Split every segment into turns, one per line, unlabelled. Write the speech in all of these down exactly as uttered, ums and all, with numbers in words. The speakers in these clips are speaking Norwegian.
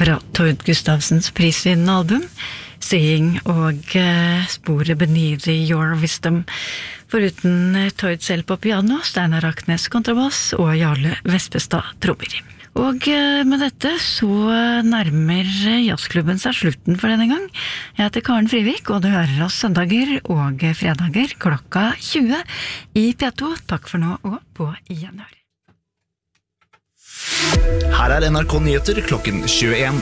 fra Tord Gustavsens prisvinnende album, Seeing og uh, sporet Beneath Your Wisdom, foruten uh, Tord selv på piano, Steinar Aknes kontrabass og Jarle Vespestad trommer. Og uh, med dette så nærmer jazzklubben seg slutten for denne gang. Jeg heter Karen Frivik, og du hører oss søndager og fredager klokka tjue i P to. Takk for nå, og på gjenhør.
Her er N R K Nyheter klokken tjueen.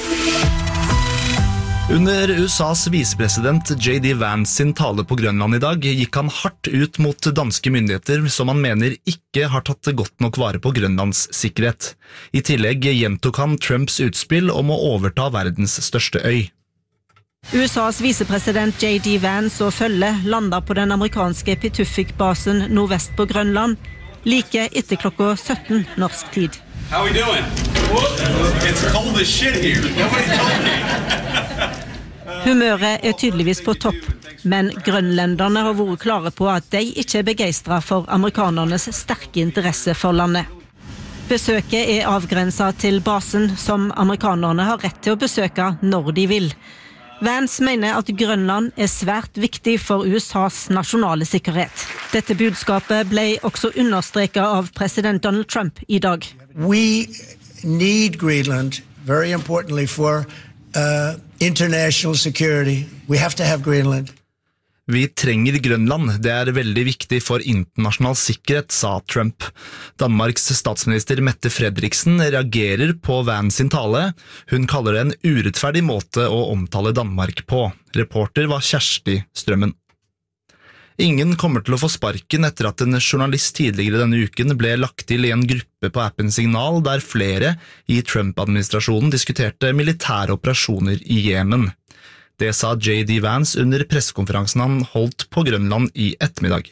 Under U S A's visepresident J D Vance sin tale på Grønland i dag gikk han hardt ut mot danske myndigheter som han mener ikke har tatt godt nok vare på Grønlands sikkerhet. I tillegg gjentok han Trumps utspill om å overta verdens største øy.
U S A's visepresident J D Vance og følge landet på den amerikanske Pituffik-basen nordvest på Grønland like etter klokka sytten norsk tid.
How are we doing? It's cold as shit here. Nobody told me.
Humøret er tydeligvis på topp, men grønlenderne har vært klare på at de ikke er begeistret for amerikanernes sterke interesse for landet. Besøket er avgrenset til basen som amerikanerne har rett til å besøke når de vil. Vance mener at Grønland er svært viktig for U S A's nasjonale sikkerhet. Dette budskapet ble også understreket av president Donald Trump i dag.
We need Greenland, very importantly, for uh, international security. We have to have Greenland.
Vi trenger Grønland, det er veldig viktig for internasjonal sikkerhet, sa Trump. Danmarks statsminister Mette Frederiksen reagerer på Vance sin tale. Hun kaller det en urettferdig måte å omtale Danmark på. Reporter var Kjersti Strømmen. Ingen kommer til å få sparken etter at en journalist tidligere denne uken ble lagt til i en gruppe på appen Signal, der flere i Trump-administrasjonen diskuterte militære operasjoner i Jemen. Det sa J D Vance under pressekonferansen han holdt på Grønland i ettermiddag.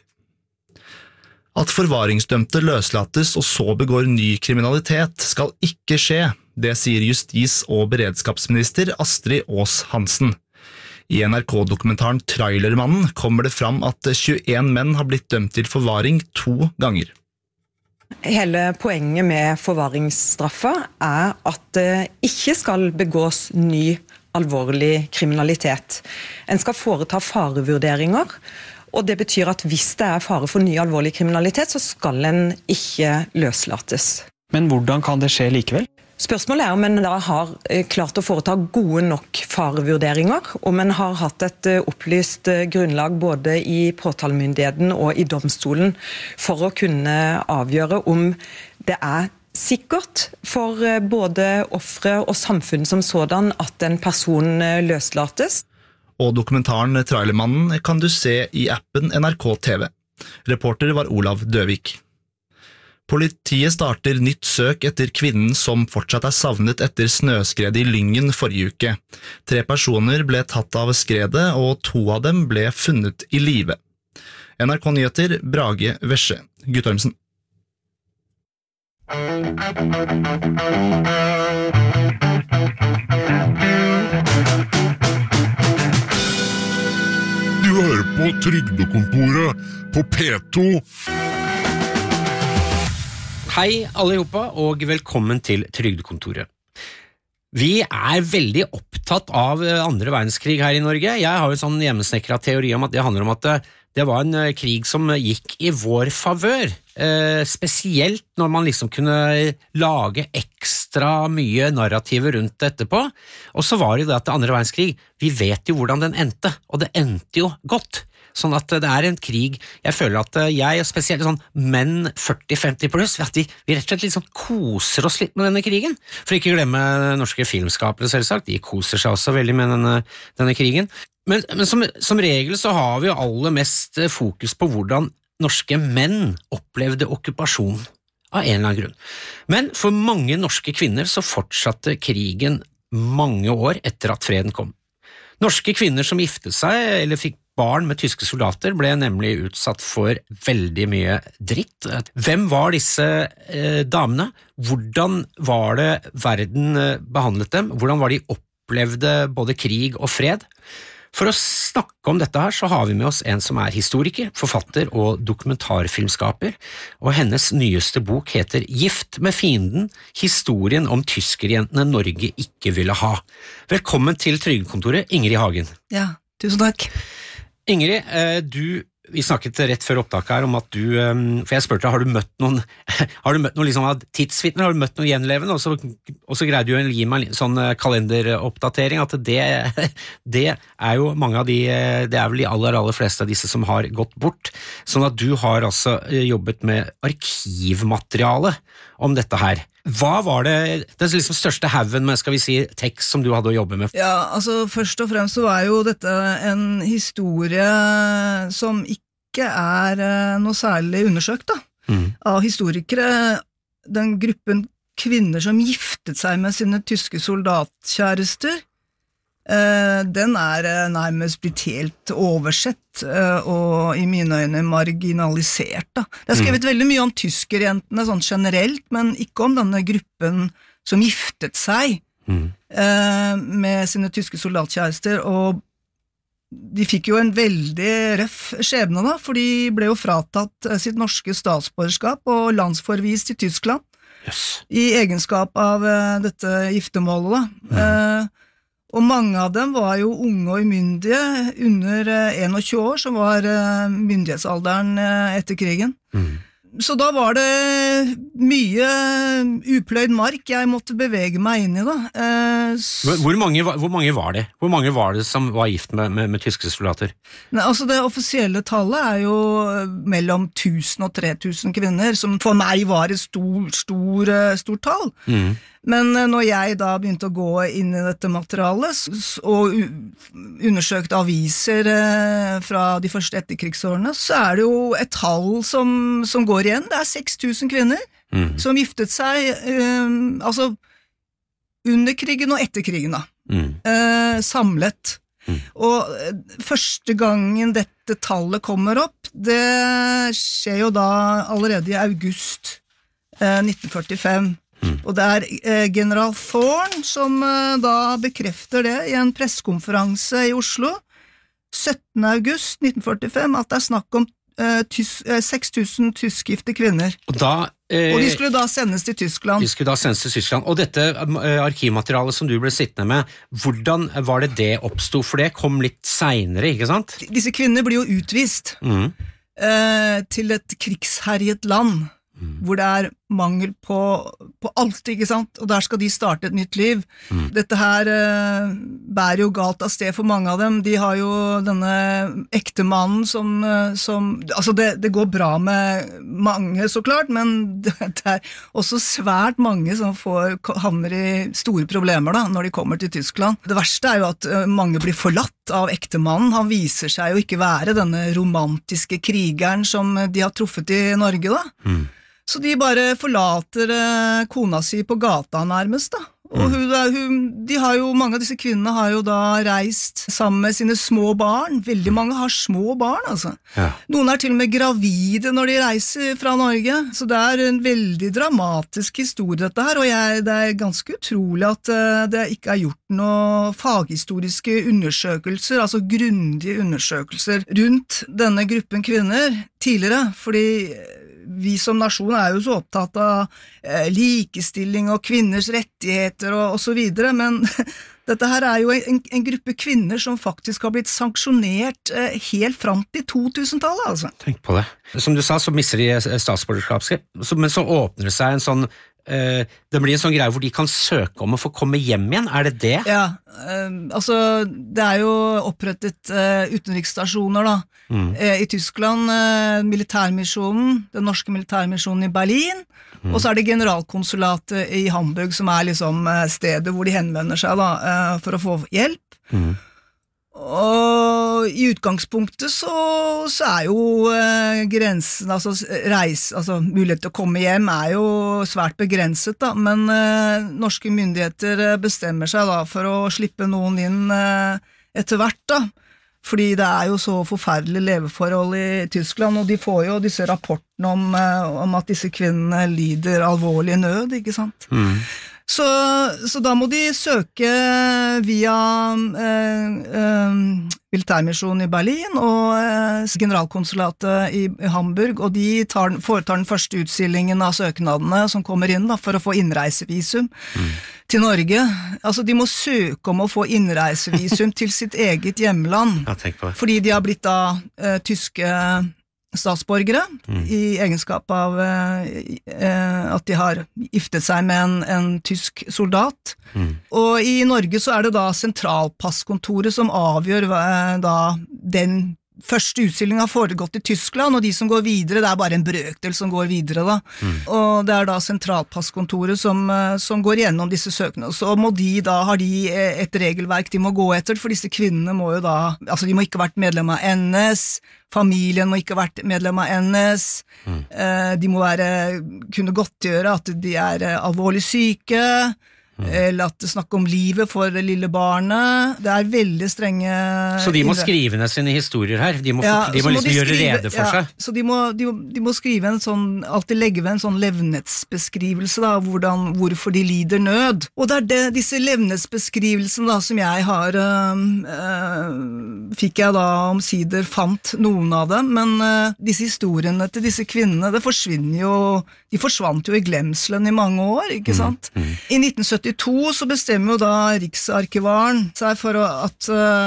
At forvaringsdømte løslates og så begår ny kriminalitet skal ikke skje, det sier justis- og beredskapsminister Astrid Aas Hansen. I N R K-dokumentaren Trailermannen kommer det fram at tjueen menn har blitt dømt til forvaring to ganger.
Hele poenget med forvaringsstraffa er at det ikke skal begås ny alvorlig kriminalitet. En skal foreta farevurderinger, og det betyr at hvis det er fare for ny alvorlig kriminalitet, så skal en ikke løslates.
Men hvordan kan det skje likevel?
Spørsmålet er om en da har klart å foreta gode nok farevurderinger, om en har hatt et opplyst grunnlag både i påtalemyndigheten og i domstolen for å kunne avgjøre om det er sikkert for både ofre og samfunn som sådan at en person løslates.
Og dokumentaren Trailermannen kan du se i appen N R K T V. Reporter var Olav Døvik. Politiet starter nytt søk etter kvinnen som fortsatt er savnet etter snøskredet i Lyngen forrige uke. Tre personer ble tatt av skredet, og to av dem ble funnet i live. N R K Nyheter, Brage Vesje, Guttormsen.
Du hører på Trygdekontoret på P to.
Hei alle sammen, og velkommen til Trygdekontoret. Vi er veldig opptatt av andre verdenskrig her i Norge. Jeg har jo en sånn hjemmesnekret teori om at det handler om at det var en krig som gikk i vår favør. Eh, spesielt når man liksom kunne lage ekstra mye narrativer rundt det etterpå. Og så var det jo det at det andre verdenskrig, vi vet jo hvordan den endte, og det endte jo godt. Sånn at det er en krig, jeg føler at jeg, og spesielt sånn menn førti femti pluss, at vi, vi rett og slett liksom koser oss litt med denne krigen. For ikke glemme norske filmskapere selvsagt, de koser seg også veldig med denne, denne krigen. Men, men som, som regel så har vi jo aller mest fokus på hvordan norske menn opplevde okkupasjon av en eller annen grunn. Men for mange norske kvinner så fortsatte krigen mange år etter at freden kom. Norske kvinner som giftet seg eller fikk barn med tyske soldater ble nemlig utsatt for veldig mye dritt. Hvem var disse eh, damene? Hvordan var det verden behandlet dem? Hvordan var de opplevde både krig og fred? For å snakke om dette her så har vi med oss en som er historiker, forfatter og dokumentarfilmskaper, og hennes nyeste bok heter Gift med fienden, historien om tyskerjentene Norge ikke ville ha. Velkommen til Trygdekontoret, Ingrid Hagen.
Ja, tusen takk.
Ingrid, du, vi snakket rett før opptaket her om at du, for jeg spurte, har du møtt noen, har du møtt noen liksom tidsvitner, har du møtt noen gjenlevende, og så, og så greide du å gi meg en sånn kalenderoppdatering, at det, det er jo mange av de, det er vel de aller, aller fleste av disse som har gått bort, sånn at du har altså jobbet med arkivmateriale om dette her. Hva var det, den liksom største haven med, skal vi si, tekst som du hadde å jobbe med?
Ja, altså først og fremst så er jo dette en historie som ikke er noe særlig undersøkt da, mm. av historikere. Den gruppen kvinner som giftet seg med sine tyske soldatkjærester, den er nærmest blitt helt oversett og i mine øyne marginalisert da. Det er skrevet mm. veldig mye om tyskerjentene sånn generelt, men ikke om denne gruppen som giftet seg mm. med sine tyske soldatkjærester, og de fikk jo en veldig røff skjebne da, for de ble jo fratatt sitt norske statsborgerskap og landsforvist til Tyskland yes. i egenskap av dette giftemålet da. Mm. Og mange av dem var jo unge og umyndige, under tjueen år, som var myndighetsalderen etter krigen. Mm. Så da var det mye upløyd mark jeg måtte bevege meg inn i da.
Hvor mange, hvor mange var det? Hvor mange var det som var gift med, med, med tyske soldater?
Nei, altså det offisielle tallet er jo mellom tusen og tre tusen kvinner, som for meg var et stor, stor, stort tall. Mm. Men når jeg da begynte å gå inn i dette materialet og undersøkte aviser fra de første etterkrigsårene, så er det jo et tall som, som går igjen. Det er seks tusen kvinner mm. som giftet seg um, altså under krigen og etter krigen da, mm. uh, samlet. Mm. Og første gangen dette tallet kommer opp, det skjer jo da allerede i august uh, nitten førtifem. Mm. Og det er eh, general Thorne som eh, da bekrefter det i en pressekonferanse i Oslo syttende august nitten førtifem, at det er snakk om eh, tys, eh, seks tusen tyskgifte kvinner.
Og, da, eh,
og de skulle da sendes til Tyskland.
De skulle da sendes til Tyskland. Og dette eh, arkivmaterialet som du ble sittende med, hvordan var det det oppstod? For det kom litt senere, ikke sant?
Disse kvinner blir jo utvist mm. eh, til et krigsherjet land. Mm. Hvor det er mangel på, på alt, ikke sant? Og der skal de starte et nytt liv. Mm. Dette her eh, bærer jo galt av sted for mange av dem. De har jo denne ektemannen som, som altså det, det går bra med mange så klart, men det, det er også svært mange som får, havner i store problemer da, når de kommer til Tyskland. Det verste er jo at mange blir forlatt av ektemannen. Han viser seg jo ikke være denne romantiske krigeren som de har truffet i Norge da. Mm. Så de bare forlater eh, kona si på gata nærmest da. Og hun, hun, de har jo, mange av disse kvinnene har jo da reist sammen med sine små barn. Veldig mange har små barn, altså. Ja. Noen er til og med gravide når de reiser fra Norge. Så det er en veldig dramatisk historie dette her, og jeg, det er ganske utrolig at uh, det ikke er gjort noen faghistoriske undersøkelser, altså grundige undersøkelser rundt denne gruppen kvinner tidligere, fordi vi som nasjon er jo så opptatt av eh, likestilling og kvinners rettigheter og, og så videre, men dette her er jo en, en gruppe kvinner som faktisk har blitt sanksjonert eh, helt fram til to-tusentallet, altså.
Tenk på det. Som du sa, så mister de statsborgerskap, men så åpner det seg en sånn Uh, det blir en sånn greie hvor de kan søke om å få komme hjem igjen, er det det?
Ja, uh, altså det er jo opprettet uh, utenriksstasjoner da, mm. uh, i Tyskland, uh, militærmisjonen, den norske militærmisjonen i Berlin, mm. og så er det generalkonsulatet i Hamburg som er liksom uh, stedet hvor de henvender seg da, uh, for å få hjelp. Mm. Og i utgangspunktet så, så er jo eh, grensen, altså reis, altså mulighet til å komme hjem er jo svært begrenset da, men eh, norske myndigheter bestemmer seg da for å slippe noen inn eh, etter hvert da, fordi det er jo så forferdelige leveforhold i Tyskland, og de får jo disse rapportene om, eh, om at disse kvinnene lider alvorlig nød, ikke sant? Mm. Så, så da må de søke via eh, eh, militærmisjonen i Berlin og eh, generalkonsulatet i, i Hamburg, og de tar, foretar den første utstillingen av søknadene som kommer inn da, for å få innreisevisum mm. til Norge. Altså de må søke om å få innreisevisum til sitt eget hjemland,
ja,
fordi de har blitt da eh, tyske statsborgere mm. i egenskap av eh, at de har giftet seg med en, en tysk soldat. Mm. Og i Norge så er det da sentralpasskontoret som avgjør eh, da den første utstillingen har foregått i Tyskland, og de som går videre, det er bare en brøkdel som går videre da. Mm. Og det er da sentralpasskontoret som, som går gjennom disse søkene. Så må de da, har de et regelverk de må gå etter, for disse kvinnene må jo da, altså de må ikke ha vært medlem av N S, familien må ikke ha vært medlem av N S, mm. de må være, kunne godtgjøre at de er alvorlig syke, eller at det snakker om livet for det lille barnet. Det er veldig strenge...
Så de må skrive ned sine historier her? De må, ja, de må liksom må de gjøre skrive, rede for ja, seg?
Så de må, de, de må skrive en sånn, alltid legge ved en sånn levnetsbeskrivelse da, hvordan, hvorfor de lider nød. Og det er det, disse levnetsbeskrivelsene da, som jeg har, øh, øh, fikk jeg da omsider fant noen av dem, men øh, disse historiene til disse kvinnene, det forsvinner jo, de forsvant jo i glemselen i mange år, ikke sant? Mm, mm. I nitten syttito så bestemmer jo da Riksarkivaren seg for at,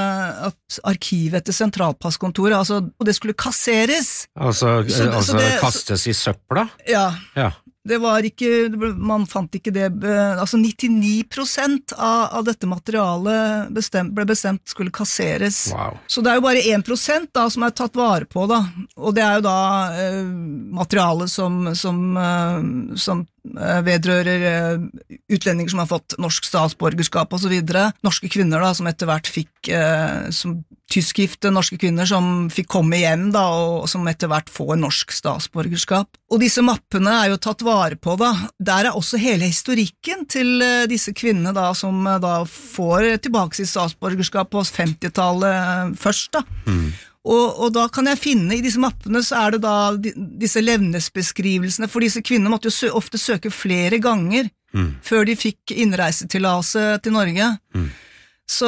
at arkivet til sentralpasskontoret, altså, og det skulle kasseres.
Altså, så, altså så det, kastes i søpla?
Ja.
Ja.
Det var ikke, man fant ikke det, altså nittini prosent av, av dette materialet bestemt, ble bestemt skulle kasseres.
Wow.
Så det er jo bare en prosent da som er tatt vare på da, og det er jo da eh, materialet som, som, eh, som eh, vedrører eh, utlendinger som har fått norsk statsborgerskap og så videre. Norske kvinner da, som etter hvert fikk, eh, som tyskgifte norske kvinner som fikk komme hjem da, og som etter hvert får norsk statsborgerskap. Og disse mappene er jo tatt vare på da. Der er også hele historikken til disse kvinnene da, som da får tilbake sitt statsborgerskap på femtitallet først da. Mm. Og, og da kan jeg finne, i disse mappene så er det da disse levnesbeskrivelsene, for disse kvinnene måtte jo sø- ofte søke flere ganger mm. før de fikk innreisetillatelse til Norge. Mm. Så,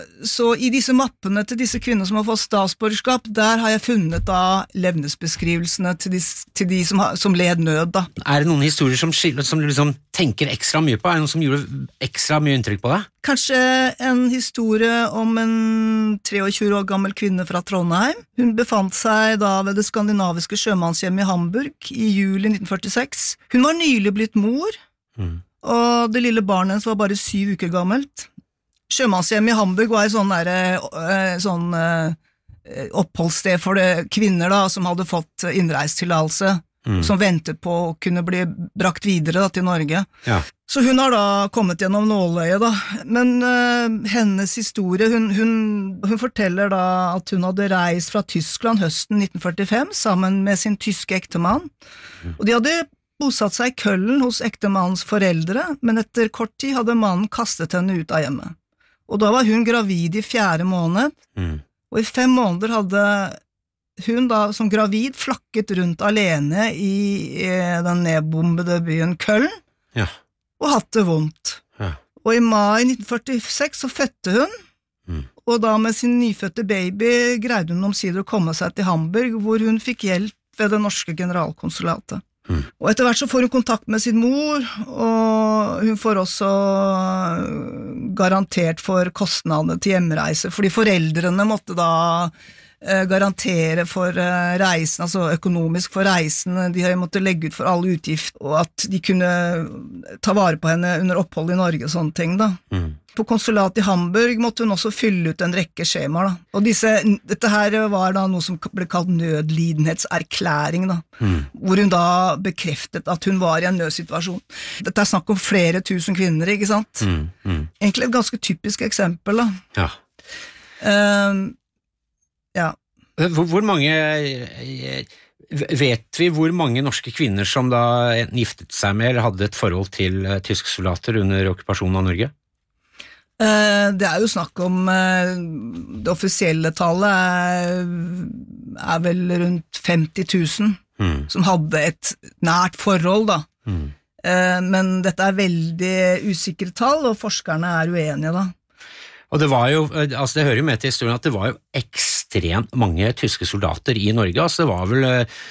så i disse mappene til disse kvinner som har fått statsborgerskap, der har jeg funnet da levnesbeskrivelsene til de, til de som, har, som led nød da.
Er det noen historier som, som du liksom tenker ekstra mye på? Er det noen som gjorde ekstra mye inntrykk på deg?
Kanskje en historie om en tjuetre år gammel kvinne fra Trondheim. Hun befant seg da ved det skandinaviske sjømannshjemmet i Hamburg i juli nitten førtiseks. Hun var nylig blitt mor, mm. og det lille barnet hennes var bare syv uker gammelt. Sjømannshjemmet i Hamburg var et sånn, der, sånn uh, oppholdssted for det, kvinner da, som hadde fått innreisetillatelse, mm. som ventet på å kunne bli brakt videre da, til Norge. Ja. Så hun har da kommet gjennom nåløyet da, men uh, hennes historie, hun, hun, hun forteller da at hun hadde reist fra Tyskland høsten nitten førtifem sammen med sin tyske ektemann, mm. og de hadde bosatt seg i Køllen hos ektemannens foreldre, men etter kort tid hadde mannen kastet henne ut av hjemmet. Og da var hun gravid i fjerde måned, mm. og i fem måneder hadde hun da som gravid flakket rundt alene i, i den nedbombede byen Köln, ja. og hatt det vondt. Ja. Og i mai nitten førtiseks så fødte hun, mm. og da med sin nyfødte baby greide hun omsider å komme seg til Hamburg, hvor hun fikk hjelp ved det norske generalkonsulatet. Mm. Og etter hvert så får hun kontakt med sin mor, og hun får også garantert for kostnadene til hjemreise, fordi foreldrene måtte da eh, garantere for eh, reisen, altså økonomisk for reisen, de måtte legge ut for alle utgifter, og at de kunne ta vare på henne under opphold i Norge og sånne ting da. Mm. På konsulatet i Hamburg måtte hun også fylle ut en rekke skjemaer da. Og disse, dette her var da noe som ble kalt nødlidenhetserklæring da, mm. hvor hun da bekreftet at hun var i en nødsituasjon. Dette er snakk om flere tusen kvinner, ikke sant? Mm. Mm. Egentlig et ganske typisk eksempel da.
Ja.
Um, ja.
Hvor, hvor mange, vet vi hvor mange norske kvinner som da giftet seg med eller hadde et forhold til tyske soldater under okkupasjonen av Norge?
Det er jo snakk om, det offisielle tallet er, er vel rundt femti tusen mm. som hadde et nært forhold da, mm. Men dette er veldig usikre tall, og forskerne er uenige da.
Og det var jo, altså det hører jo med til historien at det var jo ekstremt mange tyske soldater i Norge, altså det var vel,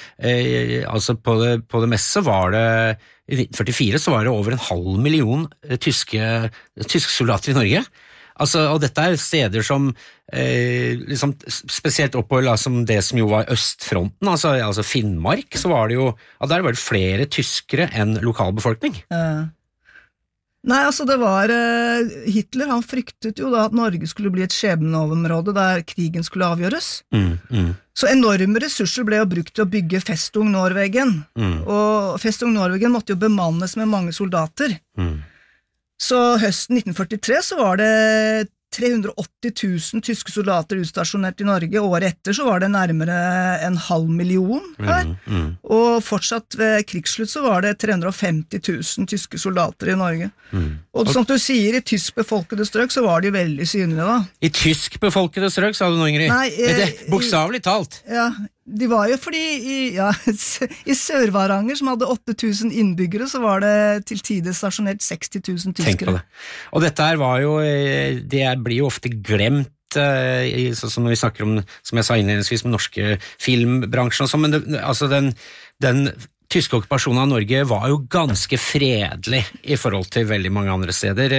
eh, altså på det, på det meste var det, i nitten førtifire så var det over en halv million tyske, tyske soldater i Norge. Altså, og dette er steder som eh, liksom, spesielt oppover som det som jo var østfronten, altså, altså Finnmark, så var det jo, ja, der var det flere tyskere enn lokalbefolkning.
Uh, nei, altså det var, uh, Hitler han fryktet jo da at Norge skulle bli et skjebneområde der krigen skulle avgjøres. Mm, mm. Så enorme ressurser ble jo brukt til å bygge Festung Norwegen, mm. og Festung Norwegen måtte jo bemannes med mange soldater. Mm. Så høsten nitten førtitre så var det tre hundre og åtti tusen tyske soldater utstasjonert i Norge. Året etter så var det nærmere en halv million her. Mm, mm. Og fortsatt ved krigsslutt så var det tre hundre og femti tusen tyske soldater i Norge. Mm. Og som du sier, i tysk befolkede strøk så var de veldig synlige da.
I tysk befolkede strøk, sa du nå, Ingrid?
Nei, eh,
det, bokstavelig talt.
Ja, de var jo fordi i, ja, i Sør-Varanger, som hadde åtte tusen innbyggere, så var det til tider stasjonert seksti tusen tyskere.
Tenk på det. Og dette her var jo, det blir jo ofte glemt, sånn som når vi snakker om, som jeg sa innledningsvis, med norske filmbransjen og sånn, men det, altså den, den tyske okkupasjonen av Norge var jo ganske fredelig i forhold til veldig mange andre steder,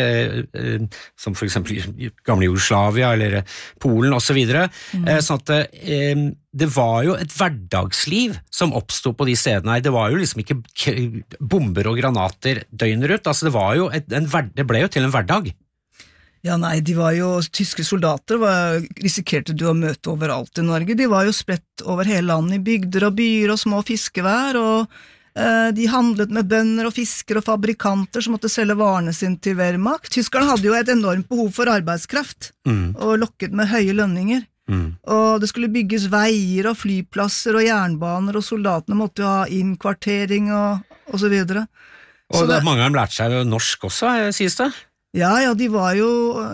som for eksempel gamle Jugoslavia eller Polen og så videre. Mm. Sånn at det var jo et hverdagsliv som oppstod på de stedene. Det var jo liksom ikke bomber og granater døgnet rundt. Altså det var jo et, en, det ble jo til en hverdag.
Ja, nei, de var jo, tyske soldater var, risikerte du å møte overalt i Norge. De var jo spredt over hele landet i bygder og byer og små fiskevær, og eh, de handlet med bønder og fiskere og fabrikanter som måtte selge varene sin til Wehrmacht. Tyskerne hadde jo et enormt behov for arbeidskraft, mm. og lokket med høye lønninger. Mm. Og det skulle bygges veier og flyplasser og jernbaner, og soldatene måtte jo ha innkvartering og, og så videre.
Og så det, mange av dem lærte seg jo norsk også, sies det?
Ja, ja, de var jo,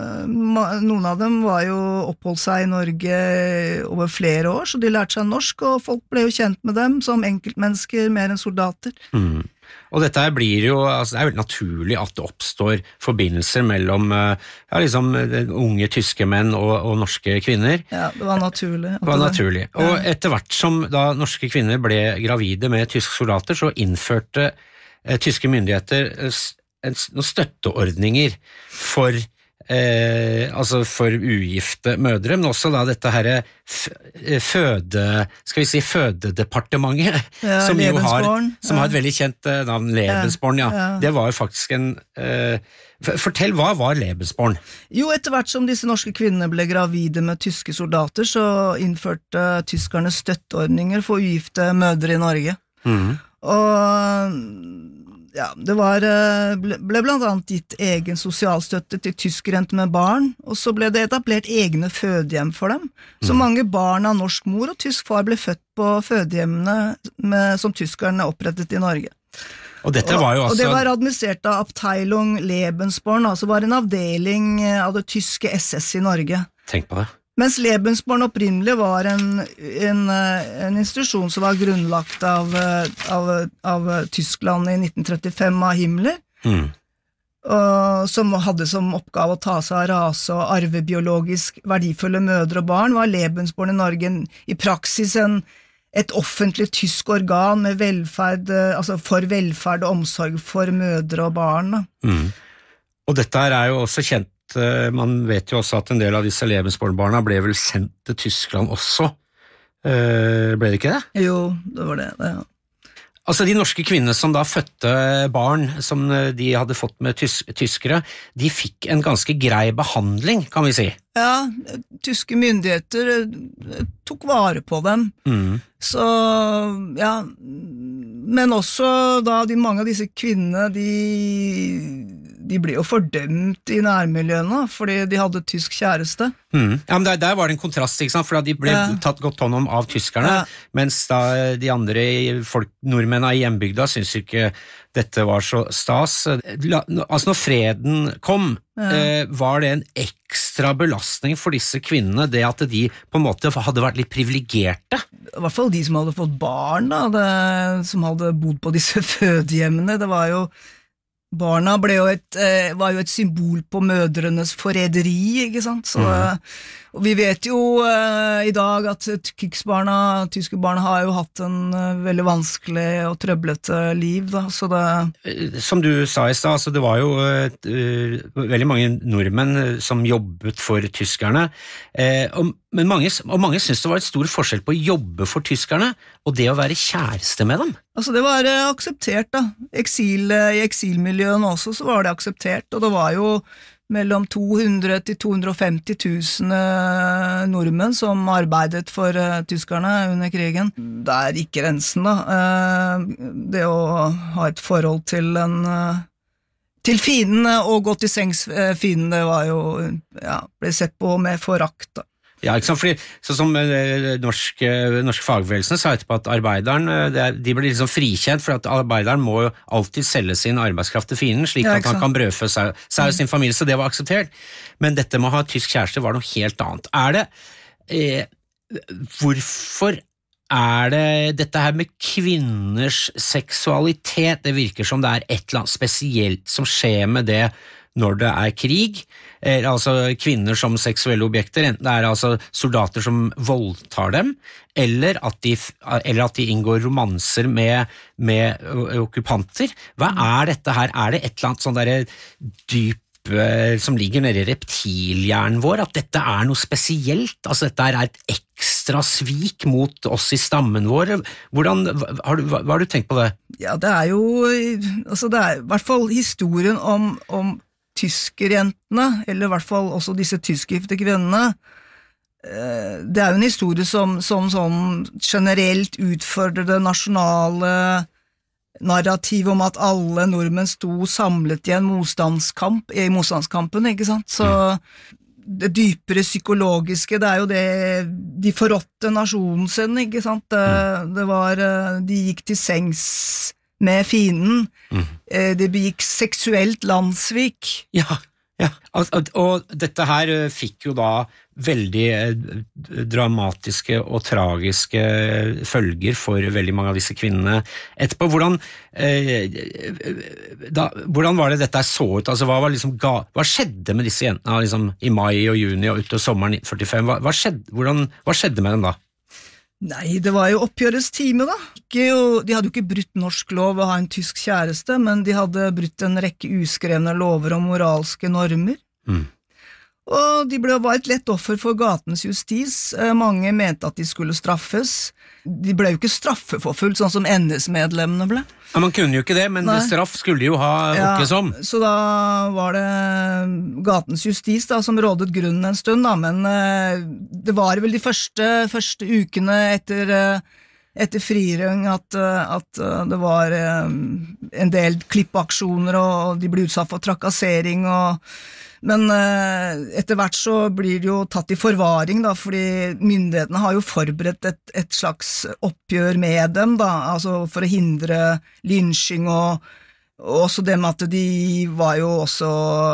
noen av dem var jo oppholdt seg i Norge over flere år, så de lærte seg norsk, og folk ble jo kjent med dem som enkeltmennesker mer enn soldater.
Mm. Og dette her blir jo, altså det er jo naturlig at det oppstår forbindelser mellom ja, liksom, unge tyske menn og, og norske kvinner.
Ja, det var naturlig.
Det var naturlig. Og etter hvert som da norske kvinner ble gravide med tyske soldater, så innførte eh, tyske myndigheter noen støtteordninger for, eh, altså for ugifte mødre, men også da dette her føde, skal vi si fødedepartementet,
ja,
som jo har, som
ja.
har et veldig kjent navn, Lebensborn, ja. ja. Det var jo faktisk en... Eh, fortell, hva var Lebensborn?
Jo, etter hvert som disse norske kvinnene ble gravide med tyske soldater, så innførte tyskerne støtteordninger for ugifte mødre i Norge. Mm. Og... Ja, det var, ble, ble blant annet gitt egen sosialstøtte til tyskerjenter med barn, og så ble det etablert egne fødehjem for dem. Så mm. mange barn av norsk mor og tysk far ble født på fødehjemmene med, som tyskerne opprettet i Norge.
Og dette var jo altså...
Og det var administrert av Abteilung Lebensborn, altså var en avdeling av det tyske S S i Norge.
Tenk på det.
Mens Lebensborn opprinnelig var en, en, en institusjon som var grunnlagt av, av, av Tyskland i nitten trettifem av Himmler, mm. og som hadde som oppgave å ta seg av rase og arvebiologisk verdifulle mødre og barn, var Lebensborn i Norge en, i praksis en, et offentlig tysk organ med velferd, altså for velferd og omsorg for mødre og barn.
Mm. Og dette er jo også kjent. Man vet jo også at en del av disse Lebensborn-barna ble vel sendt til Tyskland også. Ble det ikke det?
Jo, det var det, det ja.
Altså de norske kvinnene som da fødte barn som de hadde fått med tys tyskere, de fikk en ganske grei behandling, kan vi si.
Ja, tyske myndigheter tok vare på dem. Mm. Så, ja, men også da de, mange av disse kvinnene, de, de ble jo fordømt i nærmiljøene, fordi de hadde tysk kjæreste.
Mm. Ja, men der, der var det en kontrast, ikke sant? For de ble ja. tatt godt hånd om av tyskerne, ja. mens da de andre folk, nordmennene i hjembygda synes ikke dette var så stas. Altså når freden kom, ja. eh, var det en ekstra belastning for disse kvinnene, det at de på en måte hadde vært litt privilegerte?
I hvert fall de som hadde fått barn, da, det, som hadde bodd på disse fødehjemmene, det var jo barna ble jo et, eh, var jo et symbol på mødrenes forræderi, ikke sant? Så, mm. Og vi vet jo eh, i dag at krigsbarna, tyske barna har jo hatt en uh, veldig vanskelig og trøblete liv, da, så det...
Som du sa i sted, altså, det var jo uh, veldig mange nordmenn som jobbet for tyskerne, eh, og, men mange, og mange synes det var et stor forskjell på å jobbe for tyskerne og det å være kjæreste med dem.
Altså det var uh, akseptert da, Eksil, uh, i eksilmiljøene også så var det akseptert, og det var jo mellom to hundre til to hundre og femti tusen uh, nordmenn som arbeidet for uh, tyskerne under krigen. Der gikk grensen da. Uh, det å ha et forhold til en uh, til fienden og gå til sengs uh, fienden, det var jo ja, ble sett på med forakt da.
Ja, ikke sant, fordi sånn som eh, norsk, eh, norsk fagbevegelsen sa etterpå at arbeideren, eh, det, de ble liksom frikjent, for at arbeideren må jo alltid selge sin arbeidskraft til fienden, slik ja, at han kan brødfø seg, seg og sin familie, så det var akseptert. Men dette med å ha tysk kjæreste var noe helt annet. Er det, eh, hvorfor er det dette her med kvinners seksualitet, det virker som det er et eller annet spesielt som skjer med det når det er krig, eh, altså kvinner som seksuelle objekter, enten det er altså soldater som voldtar dem, eller at de, eller at de inngår romanser med, med okkupanter. Hva er dette her? Er det et eller annet sånn der dyp som ligger nede i reptilhjernen vår, at dette er noe spesielt, altså dette er et ekstra svik mot oss i stammen vår. Hvordan, har du, hva, hva har du tenkt på det?
Ja, det er jo, altså det er i hvert fall historien om, om tyskerjentene, eller i hvert fall også disse tyskgifte kvinnene, det er jo en historie som, som sånn generelt utfordrer det nasjonale narrativ om at alle nordmenn sto samlet i en motstandskamp, i motstandskampen, ikke sant? Så det dypere psykologiske, det er jo det, de forrådte nasjonen sin, ikke sant? Det, det var, de gikk til sengs med fienden, mm. det begikk seksuelt landssvik.
Ja, ja, og, og dette her fikk jo da veldig dramatiske og tragiske følger for veldig mange av disse kvinnene etterpå. Hvordan, eh, da, hvordan var det dette så ut? Altså, hva, var liksom ga, hva skjedde med disse jentene liksom, i mai og juni og utover sommeren nitten førtifem? Hva, hva, skjedde, hvordan, hva skjedde med dem da?
Nei, det var jo oppgjørets time da. Ikke jo, de hadde jo ikke brutt norsk lov å ha en tysk kjæreste, men de hadde brutt en rekke uskrevne lover og moralske normer. Mm. Og de ble, var et lett offer for gatens justis. Mange mente at de skulle straffes. De ble jo ikke straffeforfulgt, sånn som N S-medlemmene ble.
Ja, man kunne jo ikke det, men Nei. straff skulle de jo ha åkke som.
Ja, så da var det gatens justis da, som rådet grunnen en stund, da, men det var vel de første, første ukene etter, etter frigjøring at, at det var en del klippaksjoner, og de ble utsatt for trakassering, og men etter hvert så blir det jo tatt i forvaring da, fordi myndighetene har jo forberedt et, et slags oppgjør med dem da, altså for å hindre lynsjing og, og også det med at de var jo også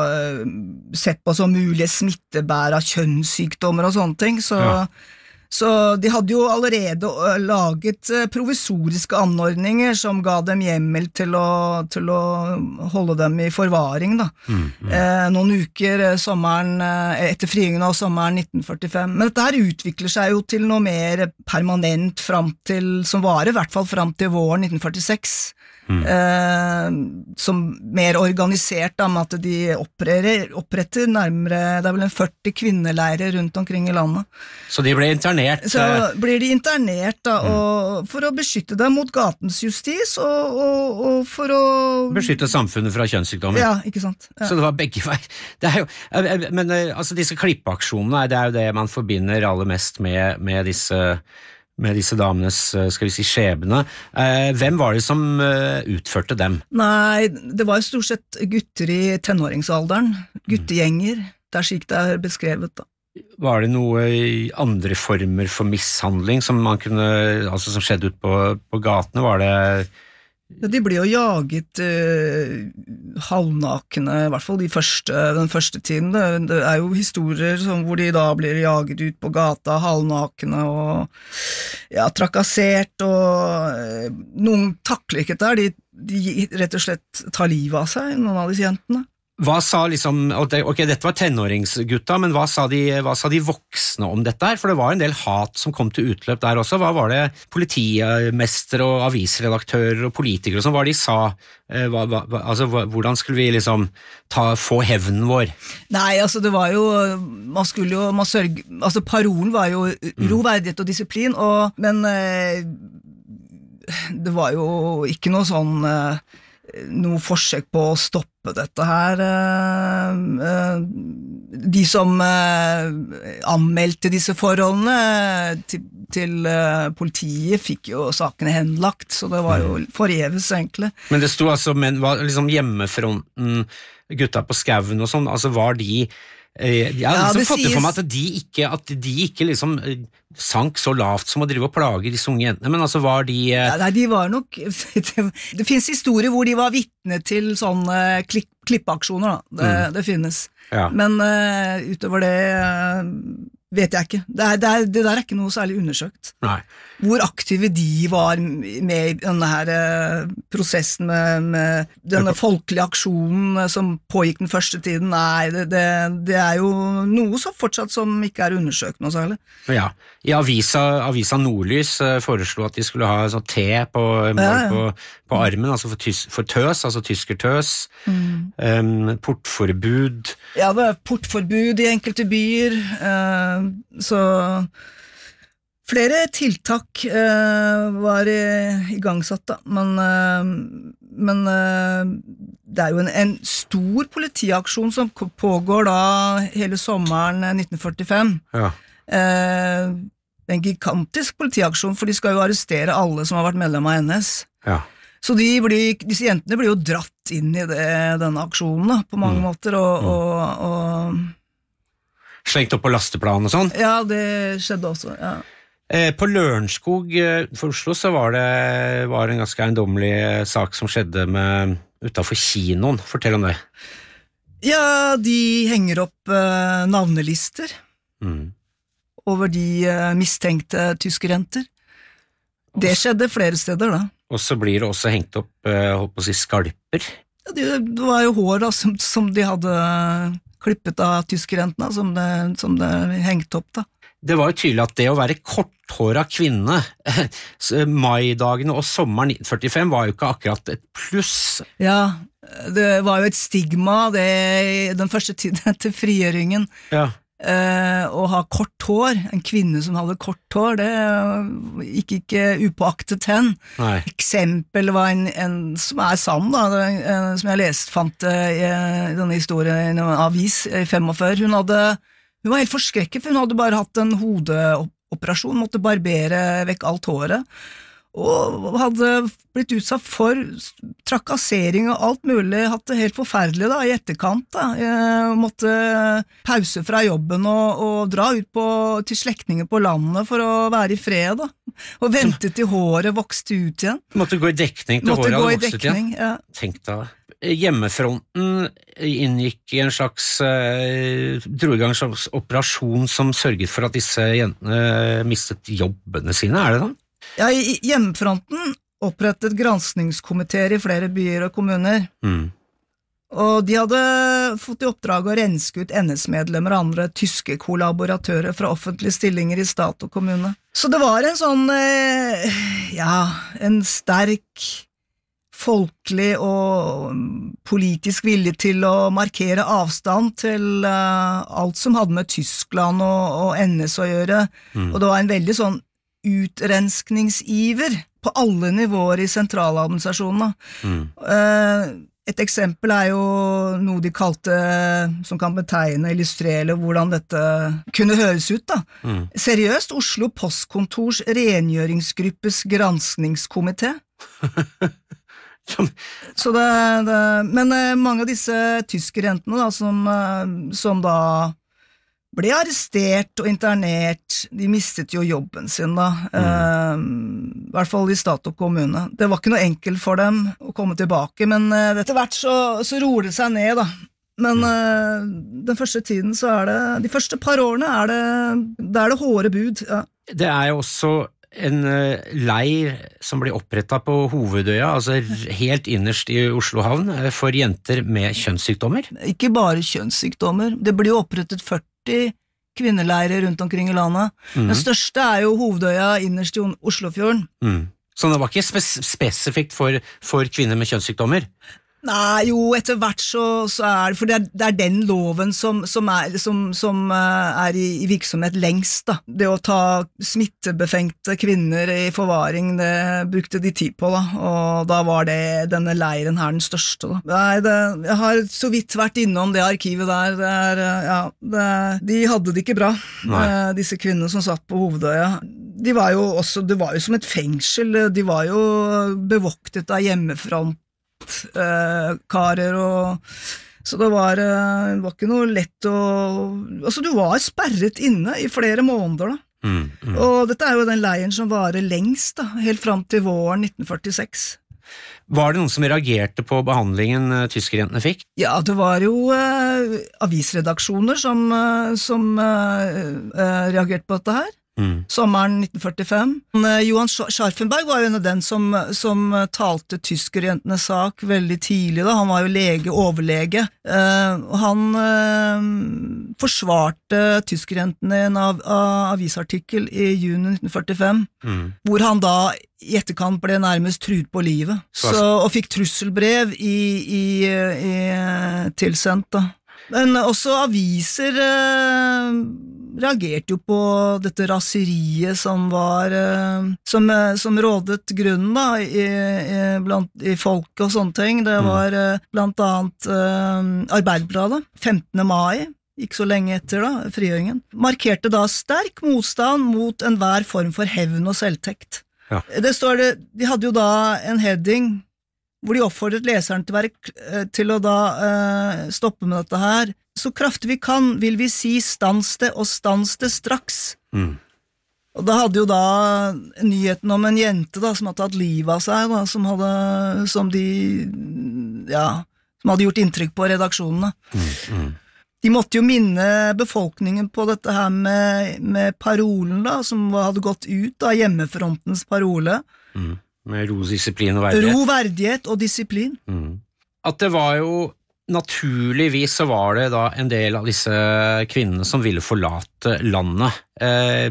sett på som mulige smittebær av kjønnssykdommer og sånne ting, så ja. Så de hadde jo allerede laget provisoriske anordninger som ga dem hjemmel til å, til å holde dem i forvaring da. Mm, mm. Eh, noen uker sommeren, etter frigjøringen av sommeren nitten førtifem. Men dette her utvikler seg jo til noe mer permanent frem til, som varer i hvert fall frem til våren nitten førtiseks. Mm. Eh, som mer organisert da, med at de oppretter, oppretter nærmere, det er vel en førti kvinneleirer rundt omkring i landet.
Så de ble internert?
Så blir de internert da, mm. og, for å beskytte dem mot gatens justis, og, og, og for å...
Beskytte samfunnet fra kjønnssykdommer.
Ja, ikke sant. Ja.
Så det var begge veier. Det er jo, men altså disse klippaksjonene, det er jo det man forbinder aller mest med, med disse... med disse damenes, skal vi si, skjebne. Hvem var det som utførte dem?
Nei, det var jo stort sett gutter i tenåringsalderen, guttegjenger, der slik det er beskrevet da.
Var det noe andre former for mishandling som man kunne, altså som skjedde ut på, på gatene? Var det...
Ja, de ble jo jaget eh, halvnakene, i hvert fall de første, den første tiden. Det, det er jo historier som, hvor de da blir jaget ut på gata, halvnakene og ja, trakassert, og eh, noen takler ikke der, de, de rett og slett tar livet av seg, noen av disse jentene.
Hva sa liksom, ok, dette var tenåringsgutta, men hva sa, de, hva sa de voksne om dette her? For det var en del hat som kom til utløp der også. Hva var det politimester og avisredaktører og politikere og sånn, hva de sa? Hva, hva, altså, hvordan skulle vi liksom ta, få hevnen vår?
Nei, altså det var jo, man skulle jo, man sørge, altså parolen var jo ro, verdighet og disiplin, og, men eh, det var jo ikke noe sånn... Eh, noe forsøk på å stoppe dette her. De som anmeldte disse forholdene til, til politiet fikk jo sakene henlagt, så det var jo forgjeves egentlig.
Men det stod altså, men var liksom hjemmefronten, gutta på skauen og sånn, altså var de Jeg har liksom fått det for meg at de ikke, at de ikke liksom sank så lavt som å drive og plage disse unge jentene, men altså var de
ja, Nei, de var nok det, det finnes historier hvor de var vitne til sånne klipp, klippaksjoner da. Det, mm. det finnes ja. Men uh, utover det uh, vet jeg ikke det, er, det, er, det der er ikke noe særlig undersøkt.
Nei.
Hvor aktive de var med i denne her uh, prosessen med, med denne folkelige aksjonen som pågikk den første tiden. Nei, det, det, det er jo noe som fortsatt som ikke er undersøkt noe særlig.
Ja, i avisa, avisa Nordlys uh, foreslo at de skulle ha sånn te på, ja, ja. på, på armen, altså for, tys, for tøs, altså tyskertøs, mm. um, portforbud.
Ja, det er portforbud i enkelte byer, uh, så flere tiltak uh, var i, igangsatt da, men, uh, men uh, det er jo en, en stor politiaksjon som pågår da hele sommeren nitten førtifem. Ja. Uh, en gigantisk politiaksjon, for de skal jo arrestere alle som har vært medlem av N S. Ja. Så de blir, disse jentene blir jo dratt inn i det, denne aksjonen da, på mange mm. måter, og, mm. og, og
slengt opp på lasteplan og sånn?
Ja, det skjedde også, ja.
Eh, på Lørenskog for Oslo så var det var en ganske eiendommelig sak som skjedde med, utenfor kinoen. Fortell om det.
Ja, de henger opp eh, navnelister mm. over de eh, mistenkte tyskerjenter. Det skjedde flere steder da.
Og så blir det også hengt opp, holdt på å si, skalper.
Ja, det, det var jo hår da, som, som de hadde klippet av tyskerjentene, som det, som det hengte opp da.
Det var jo tydelig at det å være korthåret kvinne, maidagene og sommeren nitten førtifem var jo ikke akkurat et pluss.
Ja, det var jo et stigma, det, den første tiden til frigjøringen. Ja. Uh, å ha kort hår, en kvinne som hadde kort hår, det gikk ikke upåaktet hen. Nei. Eksempel var en, en som er sann da, det, en, som jeg lest, fant uh, i denne historien i en avis i femogfyrre. Hun hadde, hun var helt forskrekket, for hun hadde bare hatt en hodeoperasjon, måtte barbere vekk alt håret, og hadde blitt utsatt for trakassering og alt mulig, hatt det helt forferdelig da, i etterkant da, jeg måtte pause fra jobben og, og dra ut på, til slektninger på landet for å være i fred da, og vente til håret vokste ut igjen.
Måtte gå i dekning til
måtte
håret hadde vokst
ut igjen. Ja.
Tenk da. Hjemmefronten inngikk i en slags eh, dro i gang en slags operasjon som sørget for at disse jentene mistet jobbene sine, er det da?
Ja, i hjemmefronten opprettet granskningskomiteer i flere byer og kommuner. Mm. Og de hadde fått i oppdrag å renske ut N S-medlemmer og andre tyske kollaboratører fra offentlige stillinger i stat og kommune. Så det var en sånn, eh, ja, en sterk folkelig og politisk vilje til å markere avstand til uh, alt som hadde med Tyskland og, og N S å gjøre. Mm. Og det var en veldig sånn utrenskningsiver på alle nivåer i sentraladministrasjonen. Mm. Uh, et eksempel er jo noe de kalte, som kan betegne, illustrere hvordan dette kunne høres ut da. Mm. Seriøst, Oslo Postkontors rengjøringsgruppes granskningskomité. Så det, det, men mange av disse tyskerjentene da, som, som da ble arrestert og internert, de mistet jo jobben sin da, mm. eh, i hvert fall i stat og kommune. Det var ikke noe enkelt for dem å komme tilbake, men eh, etter hvert så, så roer det seg ned da. Men mm. eh, den første tiden så er det, de første par årene er det, det er det hårde bud. Ja.
Det er jo også en leir som blir opprettet på Hovedøya, altså helt innerst i Oslo havn, for jenter med kjønnssykdommer.
Ikke bare kjønnssykdommer, det blir jo opprettet førti kvinneleirer rundt omkring i landet. Mm. Den største er jo Hovedøya innerst i Oslofjorden.
Mm. Så det var ikke spes spesifikt for, for kvinner med kjønnssykdommer?
Nei, jo, etter hvert så, så er det, for det er, det er den loven som, som, er, som, som er i, i virksomhet lengst da. Det å ta smittebefengte kvinner i forvaring, det brukte de tid på da, og da var det denne leiren her den største da. Nei, det, jeg har så vidt vært innom det arkivet der, det er, ja, det, de hadde det ikke bra, Nei. Disse kvinnene som satt på Hovedøya. De var jo også, det var jo som et fengsel, de var jo bevoktet av hjemmefront, Uh, karer og så det var, uh, det var ikke noe lett å altså du var sperret inne i flere måneder da mm, mm. og dette er jo den leiren som varer lengst da, helt fram til våren nitten førtiseks.
Var det noen som reagerte på behandlingen uh, tyskerjentene fikk?
Ja, det var jo uh, avisredaksjoner som, uh, som uh, uh, reagerte på dette her. Mm. Sommeren nitten førtifem. Johan Scharfenberg var jo en av den som, som talte tyskerjentenes sak veldig tidlig da. Han var jo lege, overlege. Uh, og han uh, forsvarte tyskerjentene i en av, av avisartikkel i juni nitten førtifem, mm. hvor han da i etterkant ble nærmest truet på livet. Så, og fikk trusselbrev i, i, i, tilsendt da. Men også aviser eh, reagerte jo på dette raseriet som var eh, som, som rådet grunnen da, i, i, blant, i folket og sånne ting. Det var eh, blant annet eh, Arbeiderbladet, femtende mai, ikke så lenge etter da, frigjøringen, markerte da sterk motstand mot enhver form for hevn og selvtekt. Ja. Det står det, de hadde jo da en heading hvor de oppfordret leseren til, være, til å da uh, stoppe med dette her. Så kraftig vi kan, vil vi si stans det og stans det straks. Mm. Og da hadde jo da nyheten om en jente da, som hadde tatt livet av seg, da, som, hadde, som de ja, som hadde gjort inntrykk på redaksjonene. Mm, mm. De måtte jo minne befolkningen på dette her med, med parolen da, som hadde gått ut av hjemmefrontens parole.
Mm. Med ro, disiplin og verdighet.
Ro, verdighet og disiplin. Mm.
At det var jo, naturligvis så var det da en del av disse kvinnene som ville forlate landet. Eh,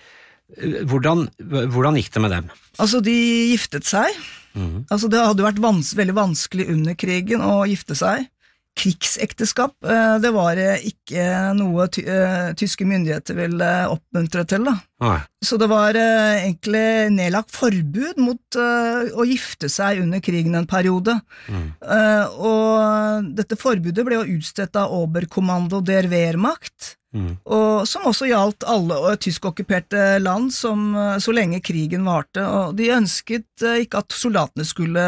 hvordan, hvordan gikk det med dem?
Altså, de giftet seg. Mm. Altså, det hadde vært vans veldig vanskelig under krigen å gifte seg. Krigsekteskap, det var ikke noe ty tyske myndigheter ville oppmuntre til da. Nei. Så det var egentlig nedlagt forbud mot uh, å gifte seg under krigen en periode. Mm. Uh, og dette forbudet ble jo utstedt av Oberkommando der Wehrmacht, mm. og som også gjaldt alle tyskokkuperte land som, så lenge krigen varte. Og de ønsket uh, ikke at soldatene skulle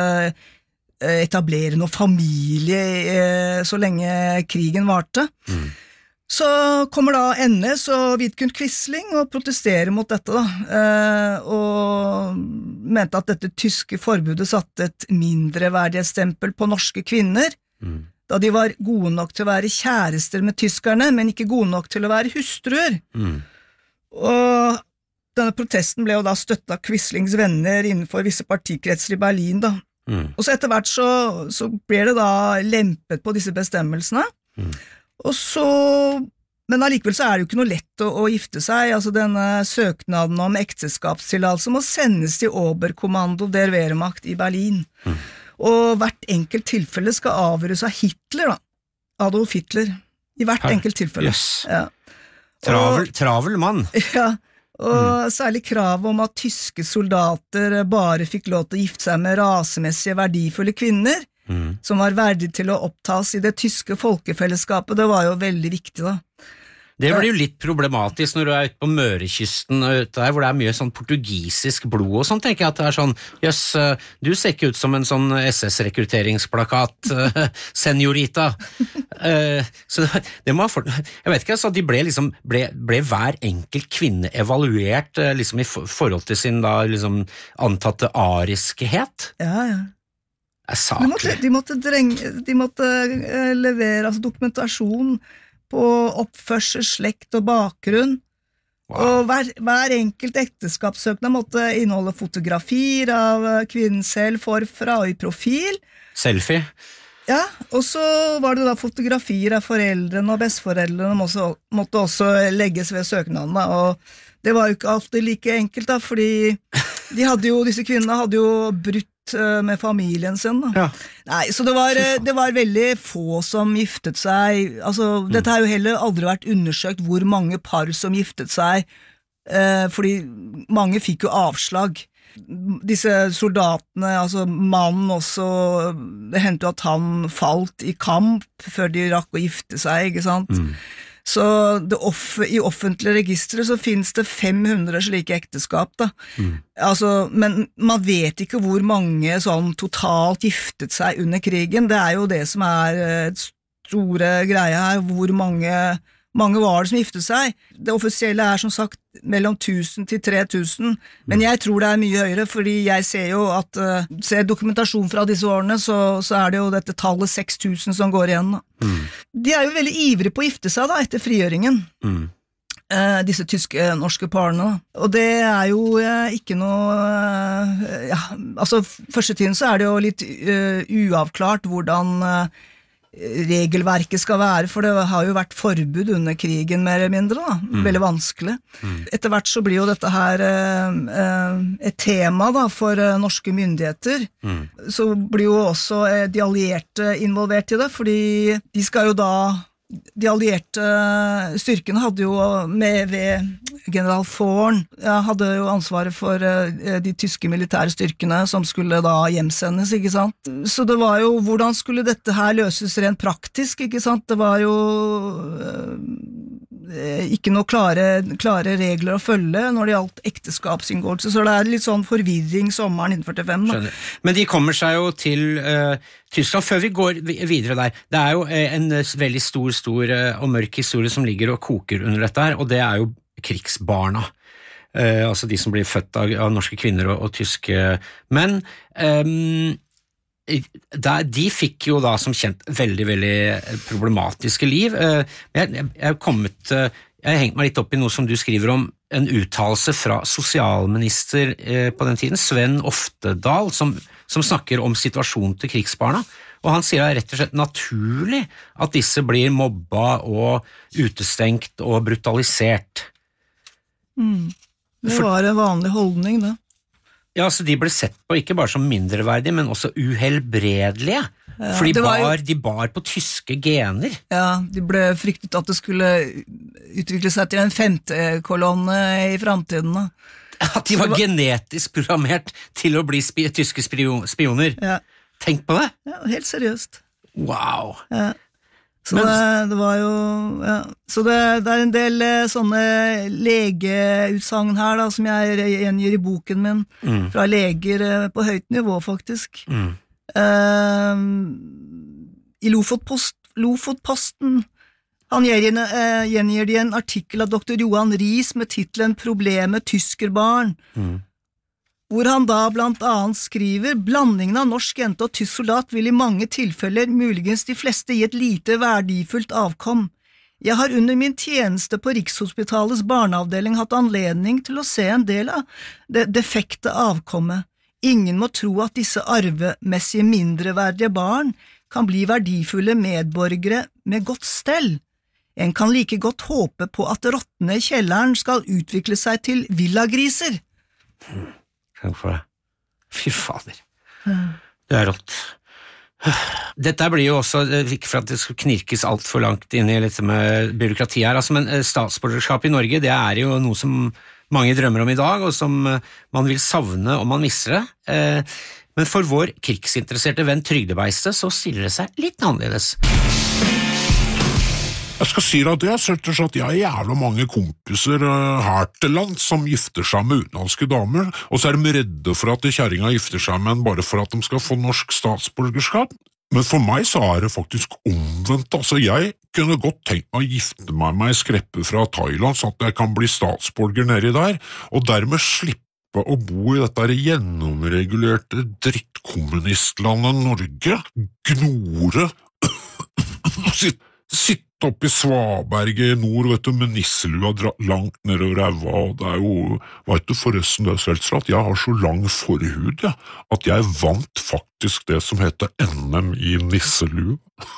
etablere noen familie eh, så lenge krigen varte. Mm. Så kommer da N S og Vidkun Quisling og protesterer mot dette da, eh, og mente at dette tyske forbudet satte et mindreverdighetsstempel på norske kvinner, mm. da de var gode nok til å være kjærester med tyskerne, men ikke gode nok til å være hustruer. Mm. Og denne protesten ble jo da støttet av Quislings venner innenfor visse partikretser i Berlin da. Mm. Og så etter hvert så, så ble det da lempet på disse bestemmelsene, mm. og så, men allikevel så er det jo ikke noe lett å, å gifte seg. Altså denne søknaden om ekteskapstillatelse må sendes til Oberkommando der Wehrmacht i Berlin, mm. og hvert enkelt tilfelle skal avgjøres av Hitler da, Adolf Hitler, i hvert Her. enkelt tilfelle.
Yes. Ja. Travel, og, travel mann.
Ja, og mm. særlig krav om at tyske soldater bare fikk lov til å gifte seg med rasemessige verdifulle kvinner, mm. som var verdig til å opptas i det tyske folkefellesskapet. Det var jo veldig viktig da.
Det blir jo litt problematisk når du er ute på Mørekysten ute der, hvor det er mye sånn portugisisk blod og sånn, tenker jeg at det er sånn, jøss, du ser ikke ut som en sånn S S-rekrutteringsplakat, senorita. Så det må for, jeg vet ikke, altså, de ble liksom, ble, ble hver enkelt kvinne evaluert liksom i forhold til sin da liksom antatte ariskhet.
Ja, ja.
Det er saklig.
De måtte, de måtte, drenge, de måtte uh, levere altså, dokumentasjon på oppførsel, slekt og bakgrunn. Wow. Og hver, hver enkelt ekteskapssøknad måtte inneholde fotografier av kvinnen selv forfra og i profil.
Selfie.
Ja, og så var det da fotografier av foreldrene og besteforeldrene måtte, måtte også legges ved søknaden da, og det var jo ikke alltid like enkelt da, fordi de hadde jo, disse kvinnene hadde jo brutt med familien sin da. Ja. Nei, så det var, det var veldig få som giftet seg, altså mm. dette har jo heller aldri vært undersøkt hvor mange par som giftet seg, eh, fordi mange fikk jo avslag. Disse soldatene, altså mannen også, det hendte jo at han falt i kamp før de rakk å gifte seg, ikke sant? Mm. Så det off- i offentlige registre så finnes det fem hundre slike ekteskap da. Mm. Altså, men man vet ikke hvor mange sånn totalt giftet seg under krigen. Det er jo det som er store greia her, hvor mange, mange var det som giftet seg. Det offisielle er som sagt mellom tusen til tre tusen, men jeg tror det er mye høyere, fordi jeg ser jo at, uh, ser dokumentasjon fra disse årene, så, så er det jo dette tallet seks tusen som går igjen da. Mm. De er jo veldig ivrige på å gifte seg da, etter frigjøringen. Mm. Uh, disse tyske, norske parene. Og det er jo uh, ikke noe uh, ja, altså første tiden så er det jo litt uh, uavklart hvordan uh, regelverket skal være, for det har jo vært forbud under krigen mer eller mindre da, mm. veldig vanskelig. Mm. Etter hvert så blir jo dette her uh, et tema da for uh, norske myndigheter. Mm. Så blir jo også uh, de allierte involvert i det, fordi de skal jo da de allierte styrkene hadde jo med ved general Forn, ja, hadde jo ansvaret for uh, de tyske militære styrkene som skulle da hjemsendes, ikke sant? Så det var jo, hvordan skulle dette her løses rent praktisk, ikke sant? Det var jo uh, ikke noe klare, klare regler å følge når det gjaldt ekteskapsinngåelse, så det er litt sånn forvirring sommeren nitten førtifem. Da.
Men de kommer seg jo til uh, Tyskland, før vi går videre der. Det er jo en veldig stor, stor og mørk historie som ligger og koker under dette her, og det er jo krigsbarna. Uh, altså de som blir født av, av norske kvinner og, og tyske menn. Um, Der, de fikk jo da som kjent veldig, veldig problematiske liv. Jeg, jeg, jeg har kommet, jeg har hengt meg litt opp i noe som du skriver om, en uttalelse fra sosialminister på den tiden, Sven Oftedal, som, som snakker om situasjonen til krigsbarna, og han sier det er rett og slett naturlig at disse blir mobba og utestengt og brutalisert.
Mm. Det var en vanlig holdning, det.
Ja, så de ble sett på ikke bare som mindreverdige, men også uhelbredelige. Ja, for de bar, jo... de bar på tyske gener.
Ja, de ble fryktet at det skulle utvikle seg til en femte kolonne i fremtiden.
At de var, var genetisk programmert til å bli spi tyske spioner. Ja. Tenk på det.
Ja, helt seriøst.
Wow.
Ja. Så Men, det, det var jo ja. Så det, det er en del sånne legeutsagn her da, som jeg gjengir i boken min, mm. fra leger på høyt nivå faktisk. Mm. Uh, I Lofotpost, Lofotposten han gjengir, uh, gjengir de en artikkel av doktor Johan Ries med titlen «Problemet tyskerbarn», mm. hvor han da blant annet skriver «Blandingen av norsk jente og tysk soldat vil i mange tilfeller, muligens de fleste, gi et lite verdifullt avkom. Jeg har under min tjeneste på Rikshospitalets barneavdeling hatt anledning til å se en del av det defekte avkommet. Ingen må tro at disse arvemessige mindreverdige barn kan bli verdifulle medborgere med godt stell. En kan like godt håpe på at rottene i kjelleren skal utvikle seg til villagriser.»
For det. Fy fader. Det er rått. Dette blir jo også, ikke for at det skal knirkes alt for langt inn i litt med byråkrati her, altså, men statsborgerskap i Norge, det er jo noe som mange drømmer om i dag, og som man vil savne om man mister det. Men for vår krigsinteresserte venn Trygdebeiste så stiller det seg litt annerledes.
Jeg skal si deg at jeg setter seg at jeg har jævla mange kompiser uh, her til land som gifter seg med utenlandske damer, og så er de redde for at kjerringa gifter seg med en bare for at de skal få norsk statsborgerskap. Men for meg så er det faktisk omvendt. Altså, jeg kunne godt tenkt meg å gifte meg med en skreppe fra Thailand, så at jeg kan bli statsborger nedi der, og dermed slippe å bo i dette gjennomregulerte drittkommunistlandet Norge, gnore, sitte sitt oppe i Svaberget i nord, vet du, med nisselua dratt langt nedover ræva, og det er jo, vet du forresten det, Seltzer, at jeg har så lang forhud, ja, at jeg vant faktisk det som heter N M i nisselua.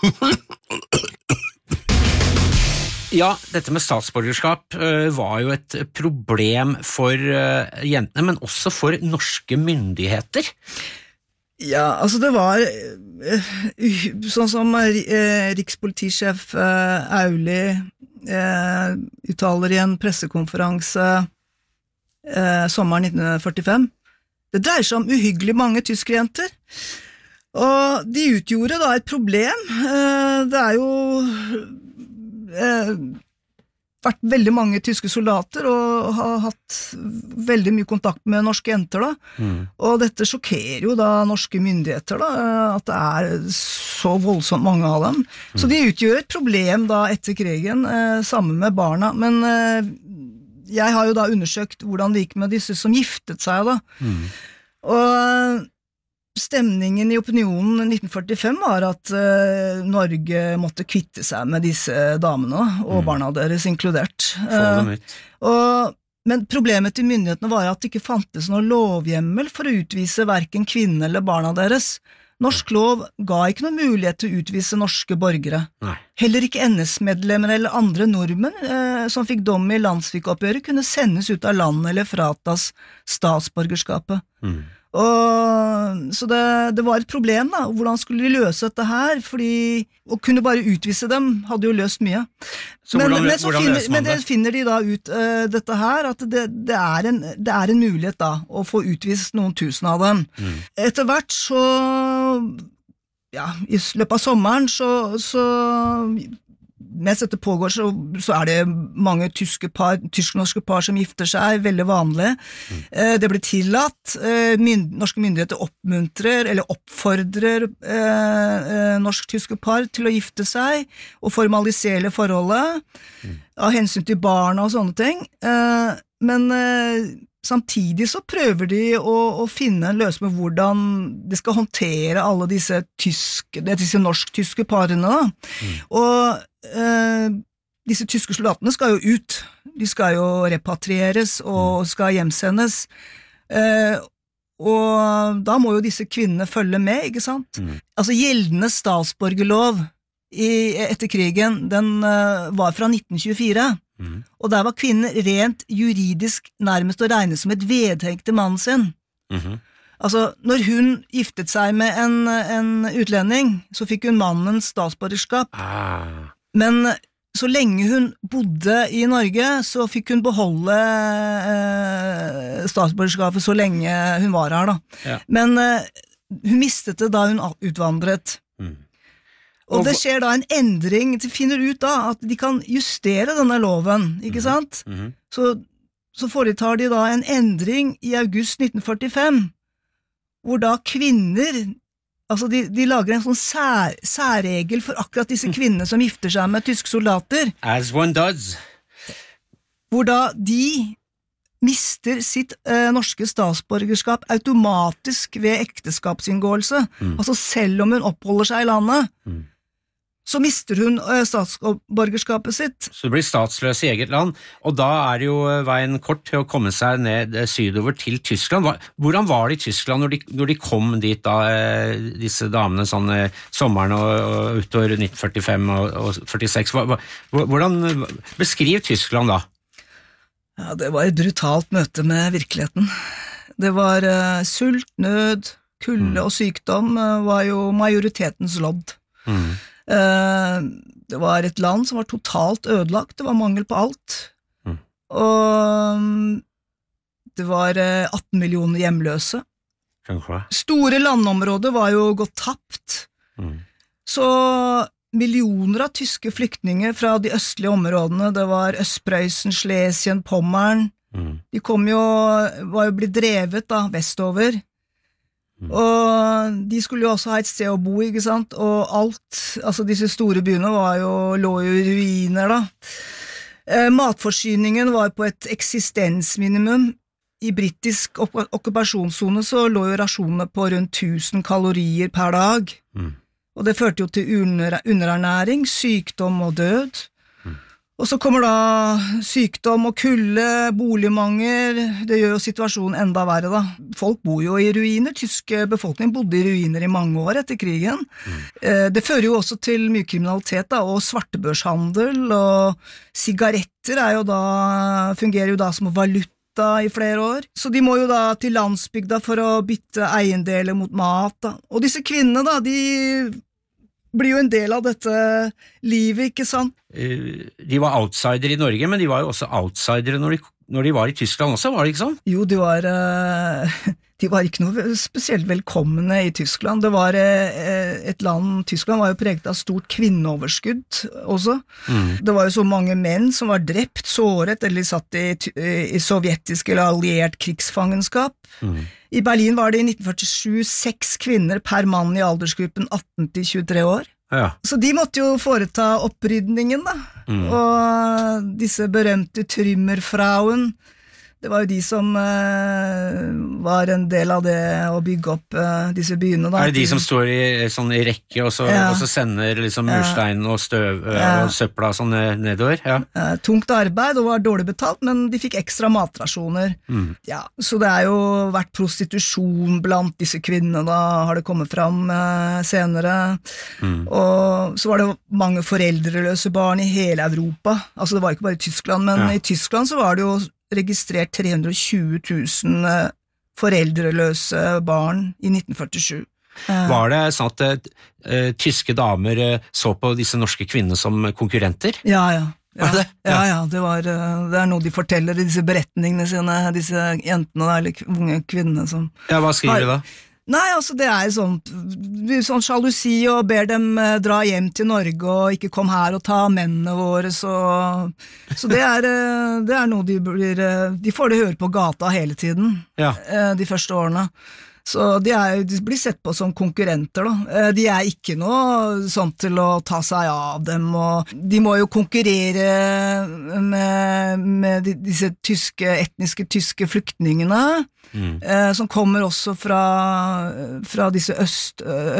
Ja, dette med statsborgerskap uh, var jo et problem for uh, jentene, men også for norske myndigheter.
Ja, altså det var uh, sånn som uh, rikspolitisjef uh, Auli uh, uttaler i en pressekonferanse uh, sommeren nitten førtifem. Det dreier seg om uhyggelig mange tyskerjenter, og de utgjorde da et problem. Uh, det er jo uh, vært veldig mange tyske soldater og har hatt veldig mye kontakt med norske jenter da, mm. og dette sjokkerer jo da norske myndigheter da, at det er så voldsomt mange av dem. Mm. Så de utgjør et problem da etter krigen, eh, sammen med barna, men eh, jeg har jo da undersøkt hvordan det gikk med disse som giftet seg da, mm. og stemningen i opinionen nitten førtifem var at uh, Norge måtte kvitte seg med disse damene, og mm. barna deres inkludert. Uh, og, men problemet til myndighetene var at det ikke fantes noe lovhjemmel for å utvise hverken kvinne eller barna deres. Norsk lov ga ikke noen mulighet til å utvise norske borgere. Nei. Heller ikke N S-medlemmer eller andre nordmenn uh, som fikk dom i landssvikoppgjøret kunne sendes ut av landet eller fratas statsborgerskapet. Mm. Og, så det, det var et problem da, hvordan skulle de løse dette her, fordi å kunne bare utvise dem hadde jo løst mye.
Så
men,
hvordan,
men, så
hvordan
finner, men det finner de da ut uh, dette her, at det, det, er en, det er en mulighet da, å få utvist noen tusen av dem. Mm. Etter hvert så, ja, i løpet av sommeren så, så mens dette pågår, så, så er det mange tyske par, tysk-norske par som gifter seg, veldig vanlig. Mm. Eh, det blir tillatt. Eh, mynd, norske myndigheter oppmuntrer eller oppfordrer eh, eh, norsk-tyske par til å gifte seg og formalisere forholdet mm. av hensyn til barna og sånne ting. Eh, men eh, samtidig så prøver de å, å finne en løsning med hvordan de skal håndtere alle disse, tyske, disse norsk-tyske parene. Da. Mm. Og Uh, disse tyske soldatene skal jo ut, de skal jo repatrieres og skal hjemsendes, uh, og da må jo disse kvinnene følge med, ikke sant? Mm. Altså gjeldende statsborgerlov i, etter krigen, den uh, var fra nitten tjuefire, mm. og der var kvinnen rent juridisk nærmest å regne som et vedheng til mannen sin. Mm-hmm. Altså, når hun giftet seg med en, en utlending, så fikk hun mannens statsborgerskap. Ah. Men så lenge hun bodde i Norge, så fikk hun beholde eh, statsborgerskapet så lenge hun var her da. Ja. Men eh, hun mistet det da hun utvandret. Mm. Og, og det skjer da en endring, de finner ut da at de kan justere denne loven, ikke mm. sant? Mm. Så, så foretar de da en endring i august nitten førtifem, hvor da kvinner, altså de, de lager en sånn sær, særregel for akkurat disse kvinnene som gifter seg med tyske soldater.
As one does.
Hvor da de mister sitt eh, norske statsborgerskap automatisk ved ekteskapsinngåelse. Mm. Altså selv om hun oppholder seg i landet, mm. så mister hun eh, statsborgerskapet sitt.
Så du blir statsløs i eget land, og da er det jo veien kort til å komme seg ned sydover til Tyskland. Hvordan var det i Tyskland når de, når de kom dit da, disse damene, sånn sommeren og, og utover nitten førtifem og, og førtiseks? Hvordan beskriv Tyskland da?
Ja, det var et brutalt møte med virkeligheten. Det var uh, sult, nød, kulde mm. og sykdom uh, var jo majoritetens lodd. Mm. Det var et land som var totalt ødelagt, det var mangel på alt, mm. og det var atten millioner hjemløse, Store landområder var jo gått tapt. Mm. Så millioner av tyske flyktninger fra de østlige områdene, det var Østprøysen, Schlesien, Pommern, mm. de kom jo, var jo blitt drevet da, vestover. Mm. Og de skulle jo også ha et sted å bo, ikke sant? Og alt, altså disse store byene var jo, lå jo i ruiner da. Eh, matforsyningen var på et eksistensminimum. I britisk ok- okkupasjonszone så lå jo rasjonene på rundt tusen kalorier per dag. Mm. Og det førte jo til under- underernæring, sykdom og død. Mm. Og så kommer da sykdom og kulde, boligmangel, det gjør jo situasjonen enda verre da. Folk bor jo i ruiner, tyske befolkning bodde i ruiner i mange år etter krigen. Mm. Eh, det fører jo også til mye kriminalitet da, og svartebørshandel, og sigaretter er jo da, fungerer jo da som valuta i flere år. Så de må jo da til landsbygda for å bytte eiendeler mot mat da. Og disse kvinnene da, de blir jo en del av dette livet, ikke sant?
De var outsider i Norge, men de var jo også outsidere når de, når de var i Tyskland også, var det ikke sånn?
Jo, de var, de var ikke noe spesielt velkomne i Tyskland. Det var et land, Tyskland var jo preget av stort kvinneoverskudd også. Mm. Det var jo så mange menn som var drept, såret, eller satt i, i sovjetisk eller alliert krigsfangenskap. Mm. I Berlin var det i nitten førtisju seks kvinner per mann i aldersgruppen atten til tjuetre år. Ja. Så de måtte jo foreta opprydningen da, mm. og disse berømte Trümmerfrauen, det var jo de som uh, var en del av det å bygge opp uh, disse byene da.
Er det de som står i, sånn, i rekke og så, ja. og så sender liksom murstein og støv uh, ja. og søpla sånn nedover? Ja.
Uh, tungt arbeid og var dårlig betalt, men de fikk ekstra matrasjoner. Mm. Ja, så det er jo vært prostitusjon blant disse kvinnene da, har det kommet fram uh, senere. Mm. Og så var det mange foreldreløse barn i hele Europa. Altså det var ikke bare i Tyskland, men ja. i Tyskland så var det jo registrert tre hundre og tjue tusen foreldreløse barn i nitten førtisju.
Var det sånn at uh, tyske damer uh, så på disse norske kvinnene som konkurrenter?
Ja, ja. Ja, det? Ja. ja, ja, det, var, det er noe de forteller i disse beretningene sine, disse jentene eller unge kvinnene som...
Ja, hva skriver de da?
Nei, altså det er sånn, sånn sjalusi og ber dem eh, dra hjem til Norge og ikke kom her og ta mennene våre, så, så det, er, eh, det er noe de blir, eh, de får det høre på gata hele tiden, ja. eh, de første årene. Så de, er, de blir sett på som konkurrenter da. Eh, de er ikke noe sånn til å ta seg av dem, og de må jo konkurrere med, med disse tyske, etniske tyske flyktningene, Mm. Eh, som kommer også fra, fra disse øst,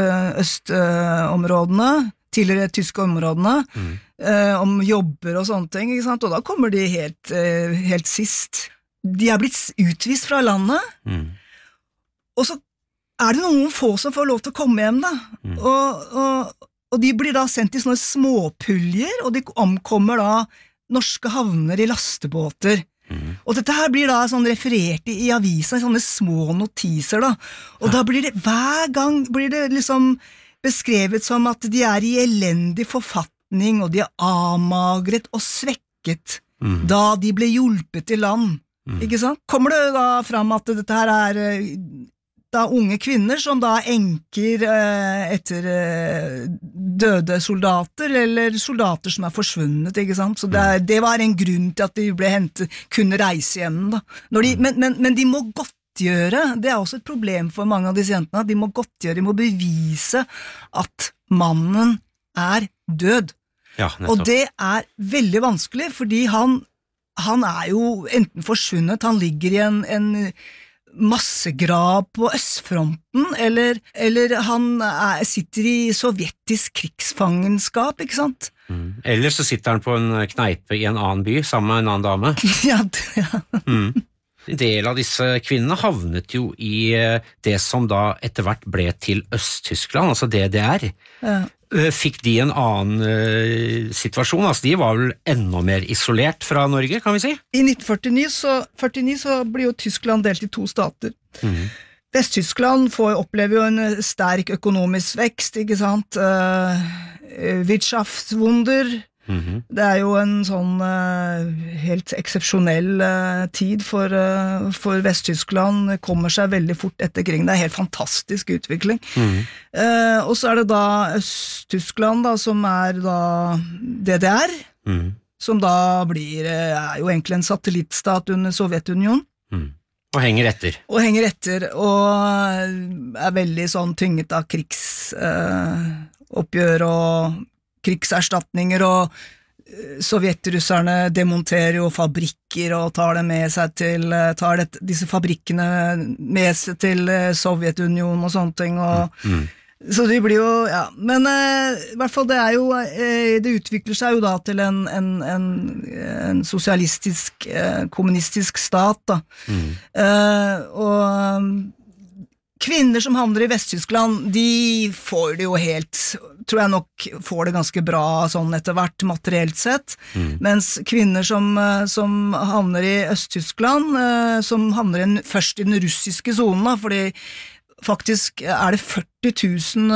østområdene, tidligere tyske områdene, mm. eh, om jobber og sånne ting, ikke sant? Og da kommer de helt, eh, helt sist. De er blitt utvist fra landet, mm. og så er det noen få som får lov til å komme hjem da, mm. og, og, og de blir da sendt i sånne småpuljer, og de omkommer da norske havner i lastebåter. Mm. Og dette her blir da sånn referert i, i avisen, sånne små notiser da, og ja. da blir det, hver gang blir det liksom beskrevet som at de er i elendig forfatning, og de er avmagret og svekket mm. da de ble hjulpet til land, mm. ikke sant? Kommer det da fram at dette her er da unge kvinner som da enker eh, etter eh, døde soldater, eller soldater som er forsvunnet, ikke sant? Så det, er, det var en grunn til at de ble hentet, kunne reise hjem da. Når de, men, men, men de må godtgjøre, det er også et problem for mange av disse jentene, de må godtgjøre, de må bevise at mannen er død. Ja, og det er veldig vanskelig, fordi han, han er jo enten forsvunnet, han ligger i en, en massegrav på østfronten, eller, eller han er, sitter i sovjetisk krigsfangenskap, ikke sant?
Mm. Eller så sitter han på en kneipe i en annen by, sammen med en annen dame.
ja, ja.
Mm. En del av disse kvinnene havnet jo i det som da etter hvert ble til Øst-Tyskland, altså D D R. Ja. Fikk de en annen uh, situasjon? Altså, de var vel enda mer isolert fra Norge, kan vi si?
I nitten førtini så, førtini så blir jo Tyskland delt i to stater. Mm. Vest-Tyskland får oppleve jo en sterk økonomisk vekst, ikke sant? Uh, Wirtschaftswunder, Mm-hmm. Det er jo en sånn uh, helt eksepsjonell uh, tid for, uh, for Vest-Tyskland, det kommer seg veldig fort etter krigen, det er helt fantastisk utvikling. Mm-hmm. Uh, og så er det da Øst-Tyskland da, som er da D D R, mm-hmm. som da blir, er jo egentlig en satellittstat under Sovjetunionen.
Mm. Og henger etter.
Og henger etter, og er veldig sånn tynget av krigsoppgjør uh, og krigserstatninger, og sovjetrusserne demonterer jo fabrikker og tar det med seg til, tar det, disse fabrikkene med seg til Sovjetunionen og sånne ting, og mm. så det blir jo, ja, men eh, i hvert fall det er jo, eh, det utvikler seg jo da til en, en, en, en sosialistisk, eh, kommunistisk stat da, mm. eh, og kvinner som havner i Vest-Tyskland, de får det jo helt, tror jeg nok får det ganske bra sånn etter hvert materielt sett, mm. mens kvinner som, som havner i Øst-Tyskland, som havner i, først i den russiske zonen, da, fordi faktisk er det førti tusen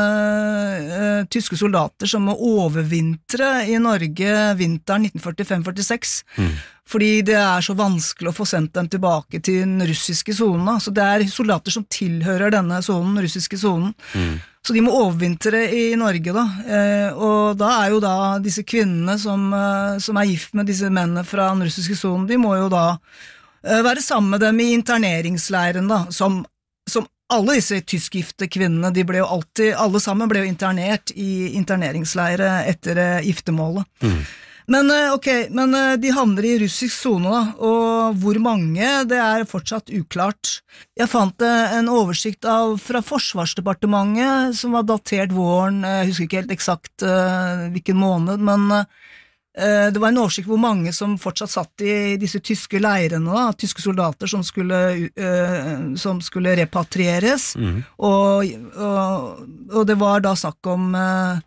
uh, tyske soldater som må overvintre i Norge vinteren nitten førtifem førtiseks, mm. fordi det er så vanskelig å få sendt dem tilbake til den russiske zonen. Så det er soldater som tilhører denne zonen, den russiske zonen. Mm. Så de må overvintre i Norge da, eh, og da er jo da disse kvinnene som, uh, som er gift med disse mennene fra den russiske zonen, de må jo da uh, være sammen med dem i interneringsleiren da, som, som alle disse tyskgifte kvinnene, de ble jo alltid, alle sammen ble jo internert i interneringsleire etter uh, giftemålet. Mm. Men ok, men de havner i russisk zone da, og hvor mange, det er fortsatt uklart. Jeg fant en oversikt av, fra Forsvarsdepartementet, som var datert våren, jeg husker ikke helt eksakt uh, hvilken måned, men uh, det var en oversikt hvor mange som fortsatt satt i disse tyske leirene, da, tyske soldater som skulle, uh, som skulle repatrieres, mm. og, og, og det var da snakk om uh,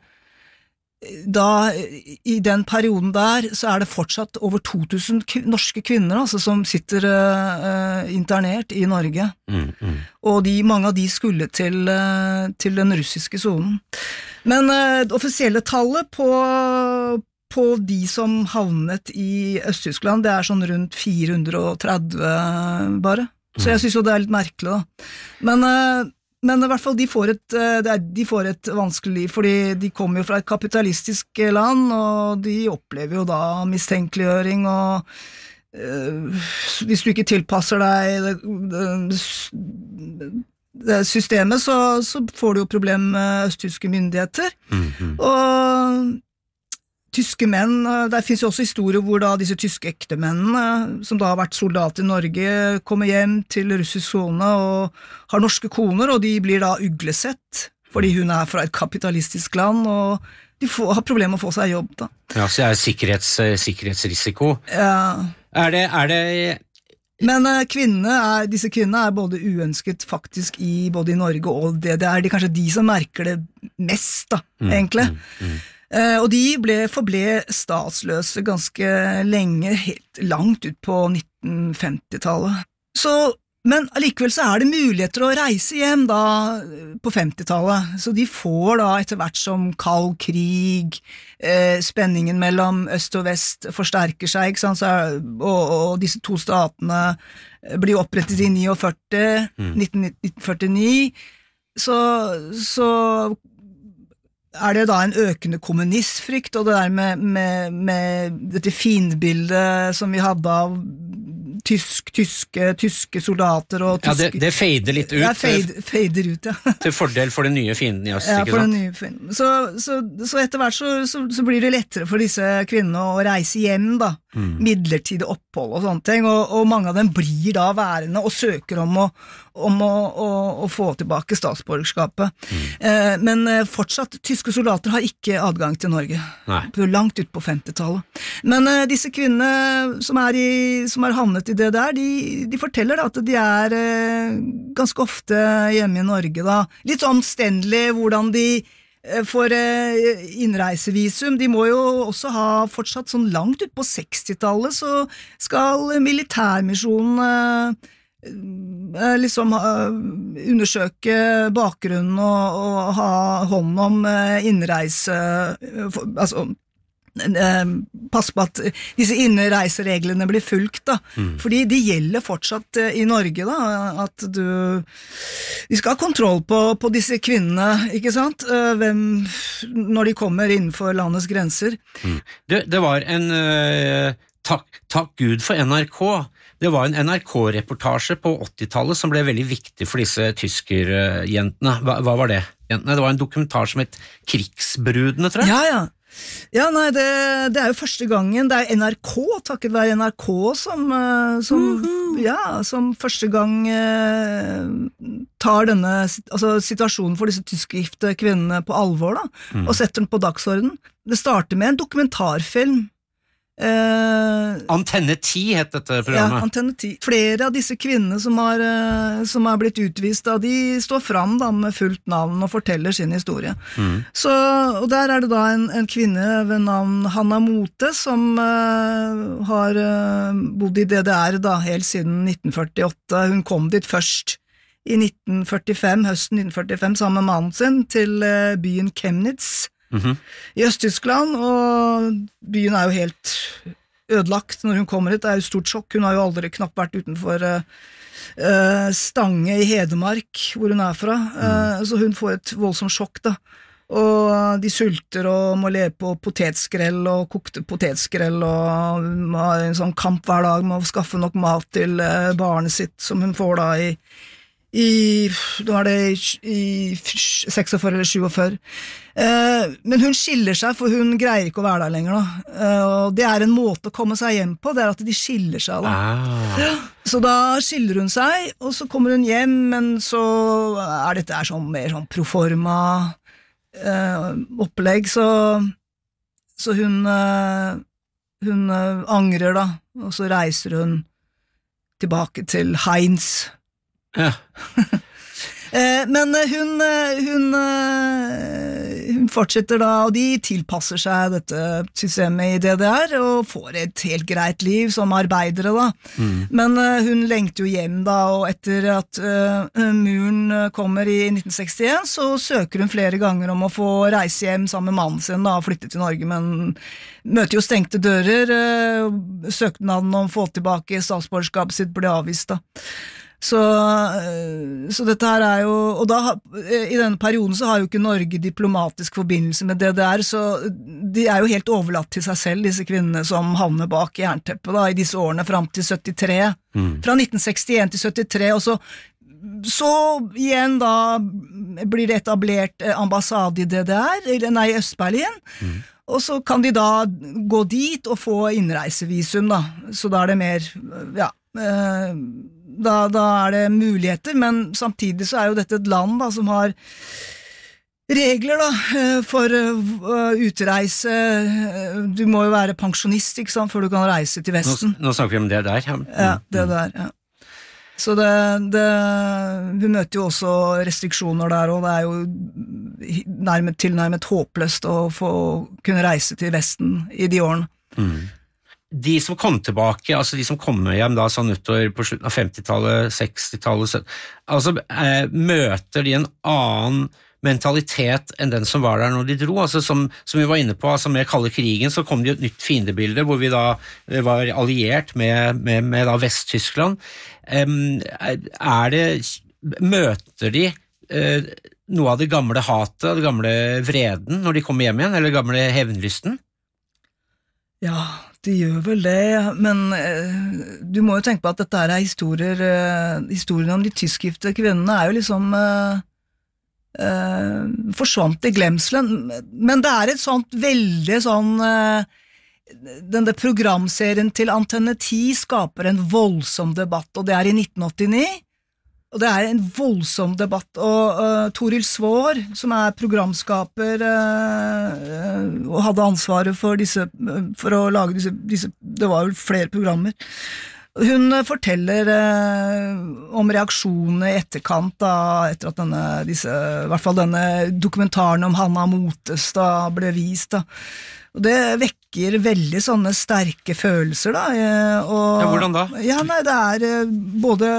da, i den perioden der, så er det fortsatt over to tusen k- norske kvinner, altså, som sitter uh, internert i Norge. Mm, mm. Og de, mange av de skulle til, uh, til den russiske zonen. Men uh, det offisielle tallet på, på de som havnet i Øst-Tyskland, det er sånn rundt fire hundre og tretti bare. Så jeg synes jo det er litt merkelig da. Men uh, Men i hvert fall, de får et, de får et vanskelig liv, fordi de kommer jo fra et kapitalistisk land, og de opplever jo da mistenkeliggjøring, og øh, hvis du ikke tilpasser deg det, det, det systemet, så, så får du jo problem med østtyske myndigheter. Mm-hmm. Og tyske menn, der finnes jo også historier hvor da disse tyske ektemennene, som da har vært soldat i Norge, kommer hjem til russisk zone og har norske koner, og de blir da uglesett, fordi hun er fra et kapitalistisk land, og de får, har problemer med å få seg jobb da.
Ja, så det er sikkerhets, sikkerhetsrisiko.
Ja.
Er det... Er det
Men uh, kvinnene er, disse kvinnene er både uønsket faktisk i både i Norge og det, det er de, kanskje de som merker det mest da, mm, egentlig. Mm, mm. Uh, og de ble, forble statsløse ganske lenge, helt langt ut på nitten femtitallet. Så, men allikevel så er det muligheter å reise hjem da på femtitallet, så de får da etter hvert som kald krig, eh, spenningen mellom øst og vest forsterker seg, ikke sant? Så er, og, og disse to statene blir opprettet i førtini, mm. nitten førtini, så, så er det da en økende kommunistfrykt, og det der med, med, med dette fiendbildet som vi hadde av tysk, tyske, tyske soldater og tyske...
Ja, det, det fader litt ut.
Ja, fader, fader ut, ja.
Til fordel for den nye fienden i øst,
ja,
ikke
for
sant?
Den nye fienden. Så, så, så etter hvert så, så, så blir det lettere for disse kvinnene å reise hjem da, mm. midlertidig opphold og sånne ting, og, og mange av dem blir da værende og søker om å, om å, å, å få tilbake statsborgerskapet. Mm. Eh, men fortsatt, tyske soldater har ikke adgang til Norge. Nei. Langt ut på femtitallet. Men eh, disse kvinnene som er, i, som er havnet i det der, de, de forteller da, at de er eh, ganske ofte hjemme i Norge da. Litt omstendelig hvordan de eh, får eh, innreisevisum. De må jo også ha fortsatt sånn langt ut på sekstitallet, så skal militærmisjonen eh, liksom uh, undersøke bakgrunnen og, og ha hånd om uh, innreise uh, for, altså passe på at disse innreisereglene blir fulgt da,
Mm.
fordi de gjelder fortsatt eh, i Norge da, at du vi skal ha kontroll på, på disse kvinnene, ikke sant, Eh, hvem, når de kommer innenfor landets grenser.
Mm. Det, det var en uh, takk, takk Gud for N R K. Det var en N R K-reportasje på åttitallet som ble veldig viktig for disse tyskerjentene. Hva, hva var det? Jentene? Det var en dokumentar som het Krigsbrudene, tror jeg.
Ja, ja. Ja, nei, det, det er jo første gangen, det er N R K, takket være N R K som, eh, som, ja, som første gang eh, tar denne altså, situasjonen for disse tyskgifte kvinnene på alvor da,
Mm.
og setter den på dagsorden. Det starter med en dokumentarfilm. Eh,
Antenne ti het dette
ja,
programmet.
Antenne ti. Flere av disse kvinnene som har, eh, som har blitt utvist, da, de står fram da, med fullt navn og forteller sin historie.
Mm.
Så, og der er det da en, en kvinne ved navn Hanna Mote som eh, har eh, bodd i D D R da, helt siden nitten førtiåtte. Hun kom dit først i nitten førtifem, høsten nitten førtifem, sammen med mannen sin til eh, byen Chemnitz
Mhm.
i Øst-Tyskland, og byen er jo helt ødelagt når hun kommer hit. Det er jo stort sjokk. Hun har jo aldri knapt vært utenfor uh, uh, Stange i Hedmark, hvor hun er fra, uh, så hun får et voldsomt sjokk da. Og de sulter og må leve på potetskrell og kokte potetskrell og har en sånn kamp hver dag med å skaffe nok mat til uh, barnet sitt, som hun får da i i, da er det i seksogfyrre eller syvogfyrre. Eh, men hun skiller seg, for hun greier ikke å være der lenger da. Eh, og det er en måte å komme seg hjem på, det er at de skiller seg da.
Ah.
Så da skiller hun seg, og så kommer hun hjem, men så er dette er sånn mer sånn proforma eh, opplegg, så, så hun, eh, hun eh, angrer da, og så reiser hun tilbake til Heinz.
Ja.
eh, men hun, hun, hun fortsetter da, og de tilpasser seg dette systemet i D D R, og får et helt greit liv som arbeidere da.
Mm.
Men uh, hun lengter jo hjem da, og etter at uh, muren kommer i nitten sekstien, så søker hun flere ganger om å få reise hjem sammen med mannen sin da, og flytte til Norge, men møter jo stengte dører. Uh, søknaden om å få tilbake statsborgerskapet sitt ble avvist da. Så, så dette her er jo, og da, i denne perioden så har jo ikke Norge diplomatisk forbindelse med D D R, så de er jo helt overlatt til seg selv, disse kvinnene som havner bak jernteppet da, i disse årene frem til syttitre, mm. fra nitten sekstien til syttitre, og så, så igjen da blir det etablert ambassade i D D R, eller nei, i Øst-Berlin, mm. og så kan de da gå dit og få innreisevisum da, så da er det mer, ja, eh, Da, da er det muligheter, men samtidig så er jo dette et land da, som har regler da, for uh, utreise. Du må jo være pensjonist, ikke sant, før du kan reise til Vesten.
Nå, nå snakker vi om det der. Ja,
ja det der, ja. Så det, det, vi møter jo også restriksjoner der, og det er jo nærmet, tilnærmet håpløst å få kunne reise til Vesten i de årene.
Mm. De som kom tilbake, altså de som kommer hjem da sånn utover på slutten av femtitallet, sekstitallet, altså eh, møter de en annen mentalitet enn den som var der når de dro, altså som, som vi var inne på, altså med kalde krigen så kom det jo et nytt fiendebilde hvor vi da var alliert med, med, med da Vest-Tyskland. Um, er det, møter de uh, noe av det gamle hatet, det gamle vreden når de kommer hjem igjen, eller gamle hevnlysten?
Ja, de gjør vel det, men eh, du må jo tenke på at dette er historier, eh, historien om de tyskgifte kvinnene er jo liksom eh, eh, forsvant i glemselen, men det er et sånt veldig sånn, eh, denne programserien til Antenne ti skaper en voldsom debatt, og det er i nitten åttini, og det er en voldsom debatt, og uh, Toril Svår, som er programskaper uh, og hadde ansvaret for disse, for å lage disse, disse det var jo flere programmer, hun uh, forteller uh, om reaksjonene i etterkant da, etter at denne, disse, i hvert fall denne dokumentaren om Hanna Motes da, ble vist da. Og det vekker veldig sånne sterke følelser da. Og,
ja, hvordan da?
Ja, nei, det er både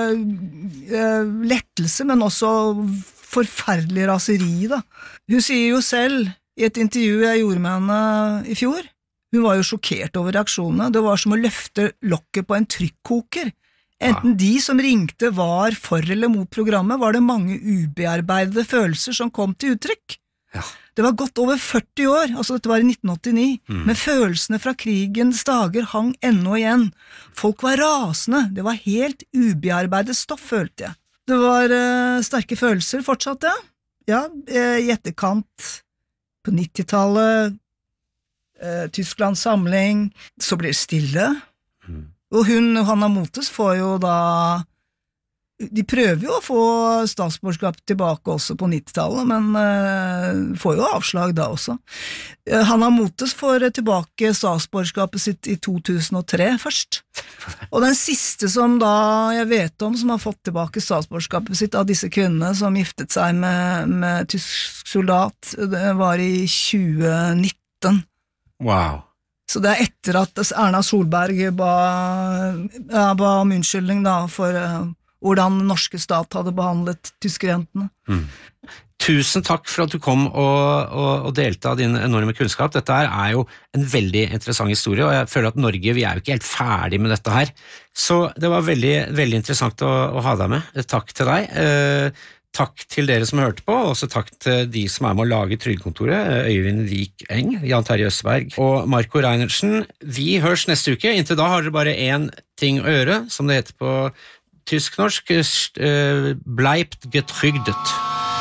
lettelse, men også forferdelig raseri da. Hun sier jo selv i et intervju jeg gjorde med henne i fjor, Hun var jo sjokkert over reaksjonene. Det var som å løfte lokket på en trykkoker. Enten de som ringte var for eller mot programmet, var det mange ubearbeidede følelser som kom til uttrykk.
Ja.
Det var gått over førti år, altså dette var i nitten åttini, mm. men følelsene fra krigens dager hang ennå igjen. Folk var rasende, det var helt ubearbeidet stoff, følte jeg. Det var uh, sterke følelser fortsatt, ja. Ja, uh, i etterkant på nittitallet, uh, Tysklands samling, så blir det stille. Mm. Og hun, Hanna Motes, får jo da, de prøver jo å få statsborgerskap tilbake også på nittitallet, men uh, får jo avslag da også. Uh, Hanna Motes får tilbake statsborgerskapet sitt i to tusen og tre først. Og den siste som da jeg vet om som har fått tilbake statsborgerskapet sitt av disse kvinnene som giftet seg med, med tysk soldat, det var i tjue nitten.
Wow.
Så det er etter at Erna Solberg ba, ja, ba om unnskyldning da, for uh, hvordan den norske stat hadde behandlet tyskerjentene.
Mm. Tusen takk for at du kom og, og, og delte av din enorme kunnskap. Dette her er jo en veldig interessant historie, og jeg føler at Norge, vi er jo ikke helt ferdig med dette her. Så det var veldig, veldig interessant å, å ha deg med. Takk til deg. Eh, Takk til dere som hørte på, og også takk til de som er med å lage Trygdekontoret, Øyvind Vik Eng, Jan Terje Østberg og Marco Reinertsen. Vi høres neste uke. Inntil da har dere bare én ting å gjøre, som det heter på tysk-norsk, bleibt getrygdet.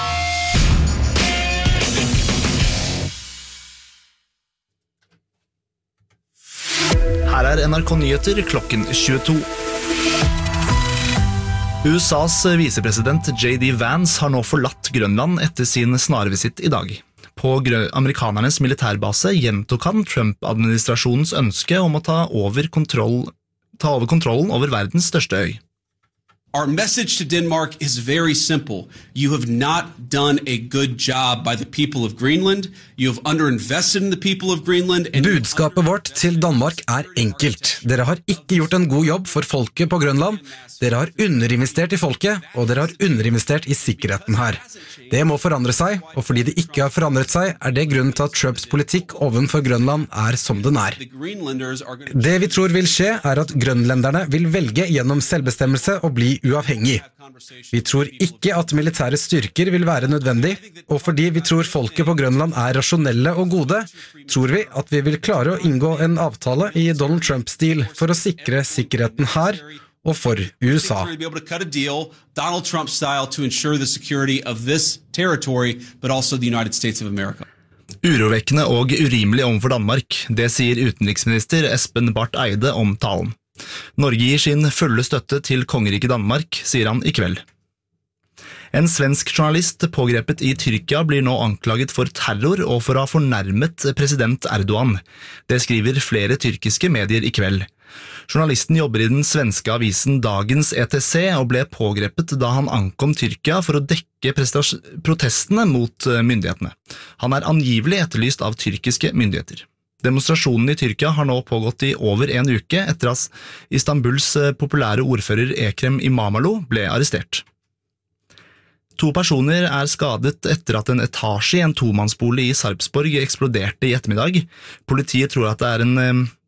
Her er N R K Nyheter klokken tjueto. U S A's visepresident J D Vance har nå forlatt Grønland etter sin snarvisitt i dag. På amerikanernes militærbase gjentok han Trump-administrasjonens ønske om å ta over, kontroll, ta over kontrollen over verdens største øy.
Our message to Denmark is very simple. You have not done a good job by the people of Greenland. You have underinvested in the people of Greenland. And
Budskapet vårt til Danmark er enkelt. Dere har ikke gjort en god jobb for folket på Grønland. Dere har underinvestert i folket, og dere har underinvestert i sikkerheten her. Det må forandre seg, og fordi det ikke har forandret seg, er det grunnen til at Trumps politikk ovenfor Grønland er som den er. Det vi tror vil skje, er at grønlenderne vil velge gjennom selvbestemmelse og bli uavhengig. Vi tror ikke at militære styrker vil være nødvendig, og fordi vi tror folket på Grønland er rasjonelle og gode, tror vi at vi vil klare å inngå en avtale i Donald Trump-stil for å sikre sikkerheten her og for U S A.
Donald Trump-style to ensure the security of this territory, but also the United States of America.
Urovekkende og urimelig overfor Danmark, det sier utenriksminister Espen Barth Eide om talen. Norge gir sin fulle støtte til kongeriket Danmark, sier han i kveld. En svensk journalist pågrepet i Tyrkia blir nå anklaget for terror og for å ha fornærmet president Erdogan. Det skriver flere tyrkiske medier i kveld. Journalisten jobber i den svenske avisen Dagens E T C og ble pågrepet da han ankom Tyrkia for å dekke protestene mot myndighetene. Han er angivelig etterlyst av tyrkiske myndigheter. Demonstrasjonen i Tyrkia har nå pågått i over en uke etter at Istanbuls populære ordfører Ekrem Imamoglu ble arrestert. To personer er skadet etter at en etasje i en tomannsbolig i Sarpsborg eksploderte i ettermiddag. Politiet tror at det er en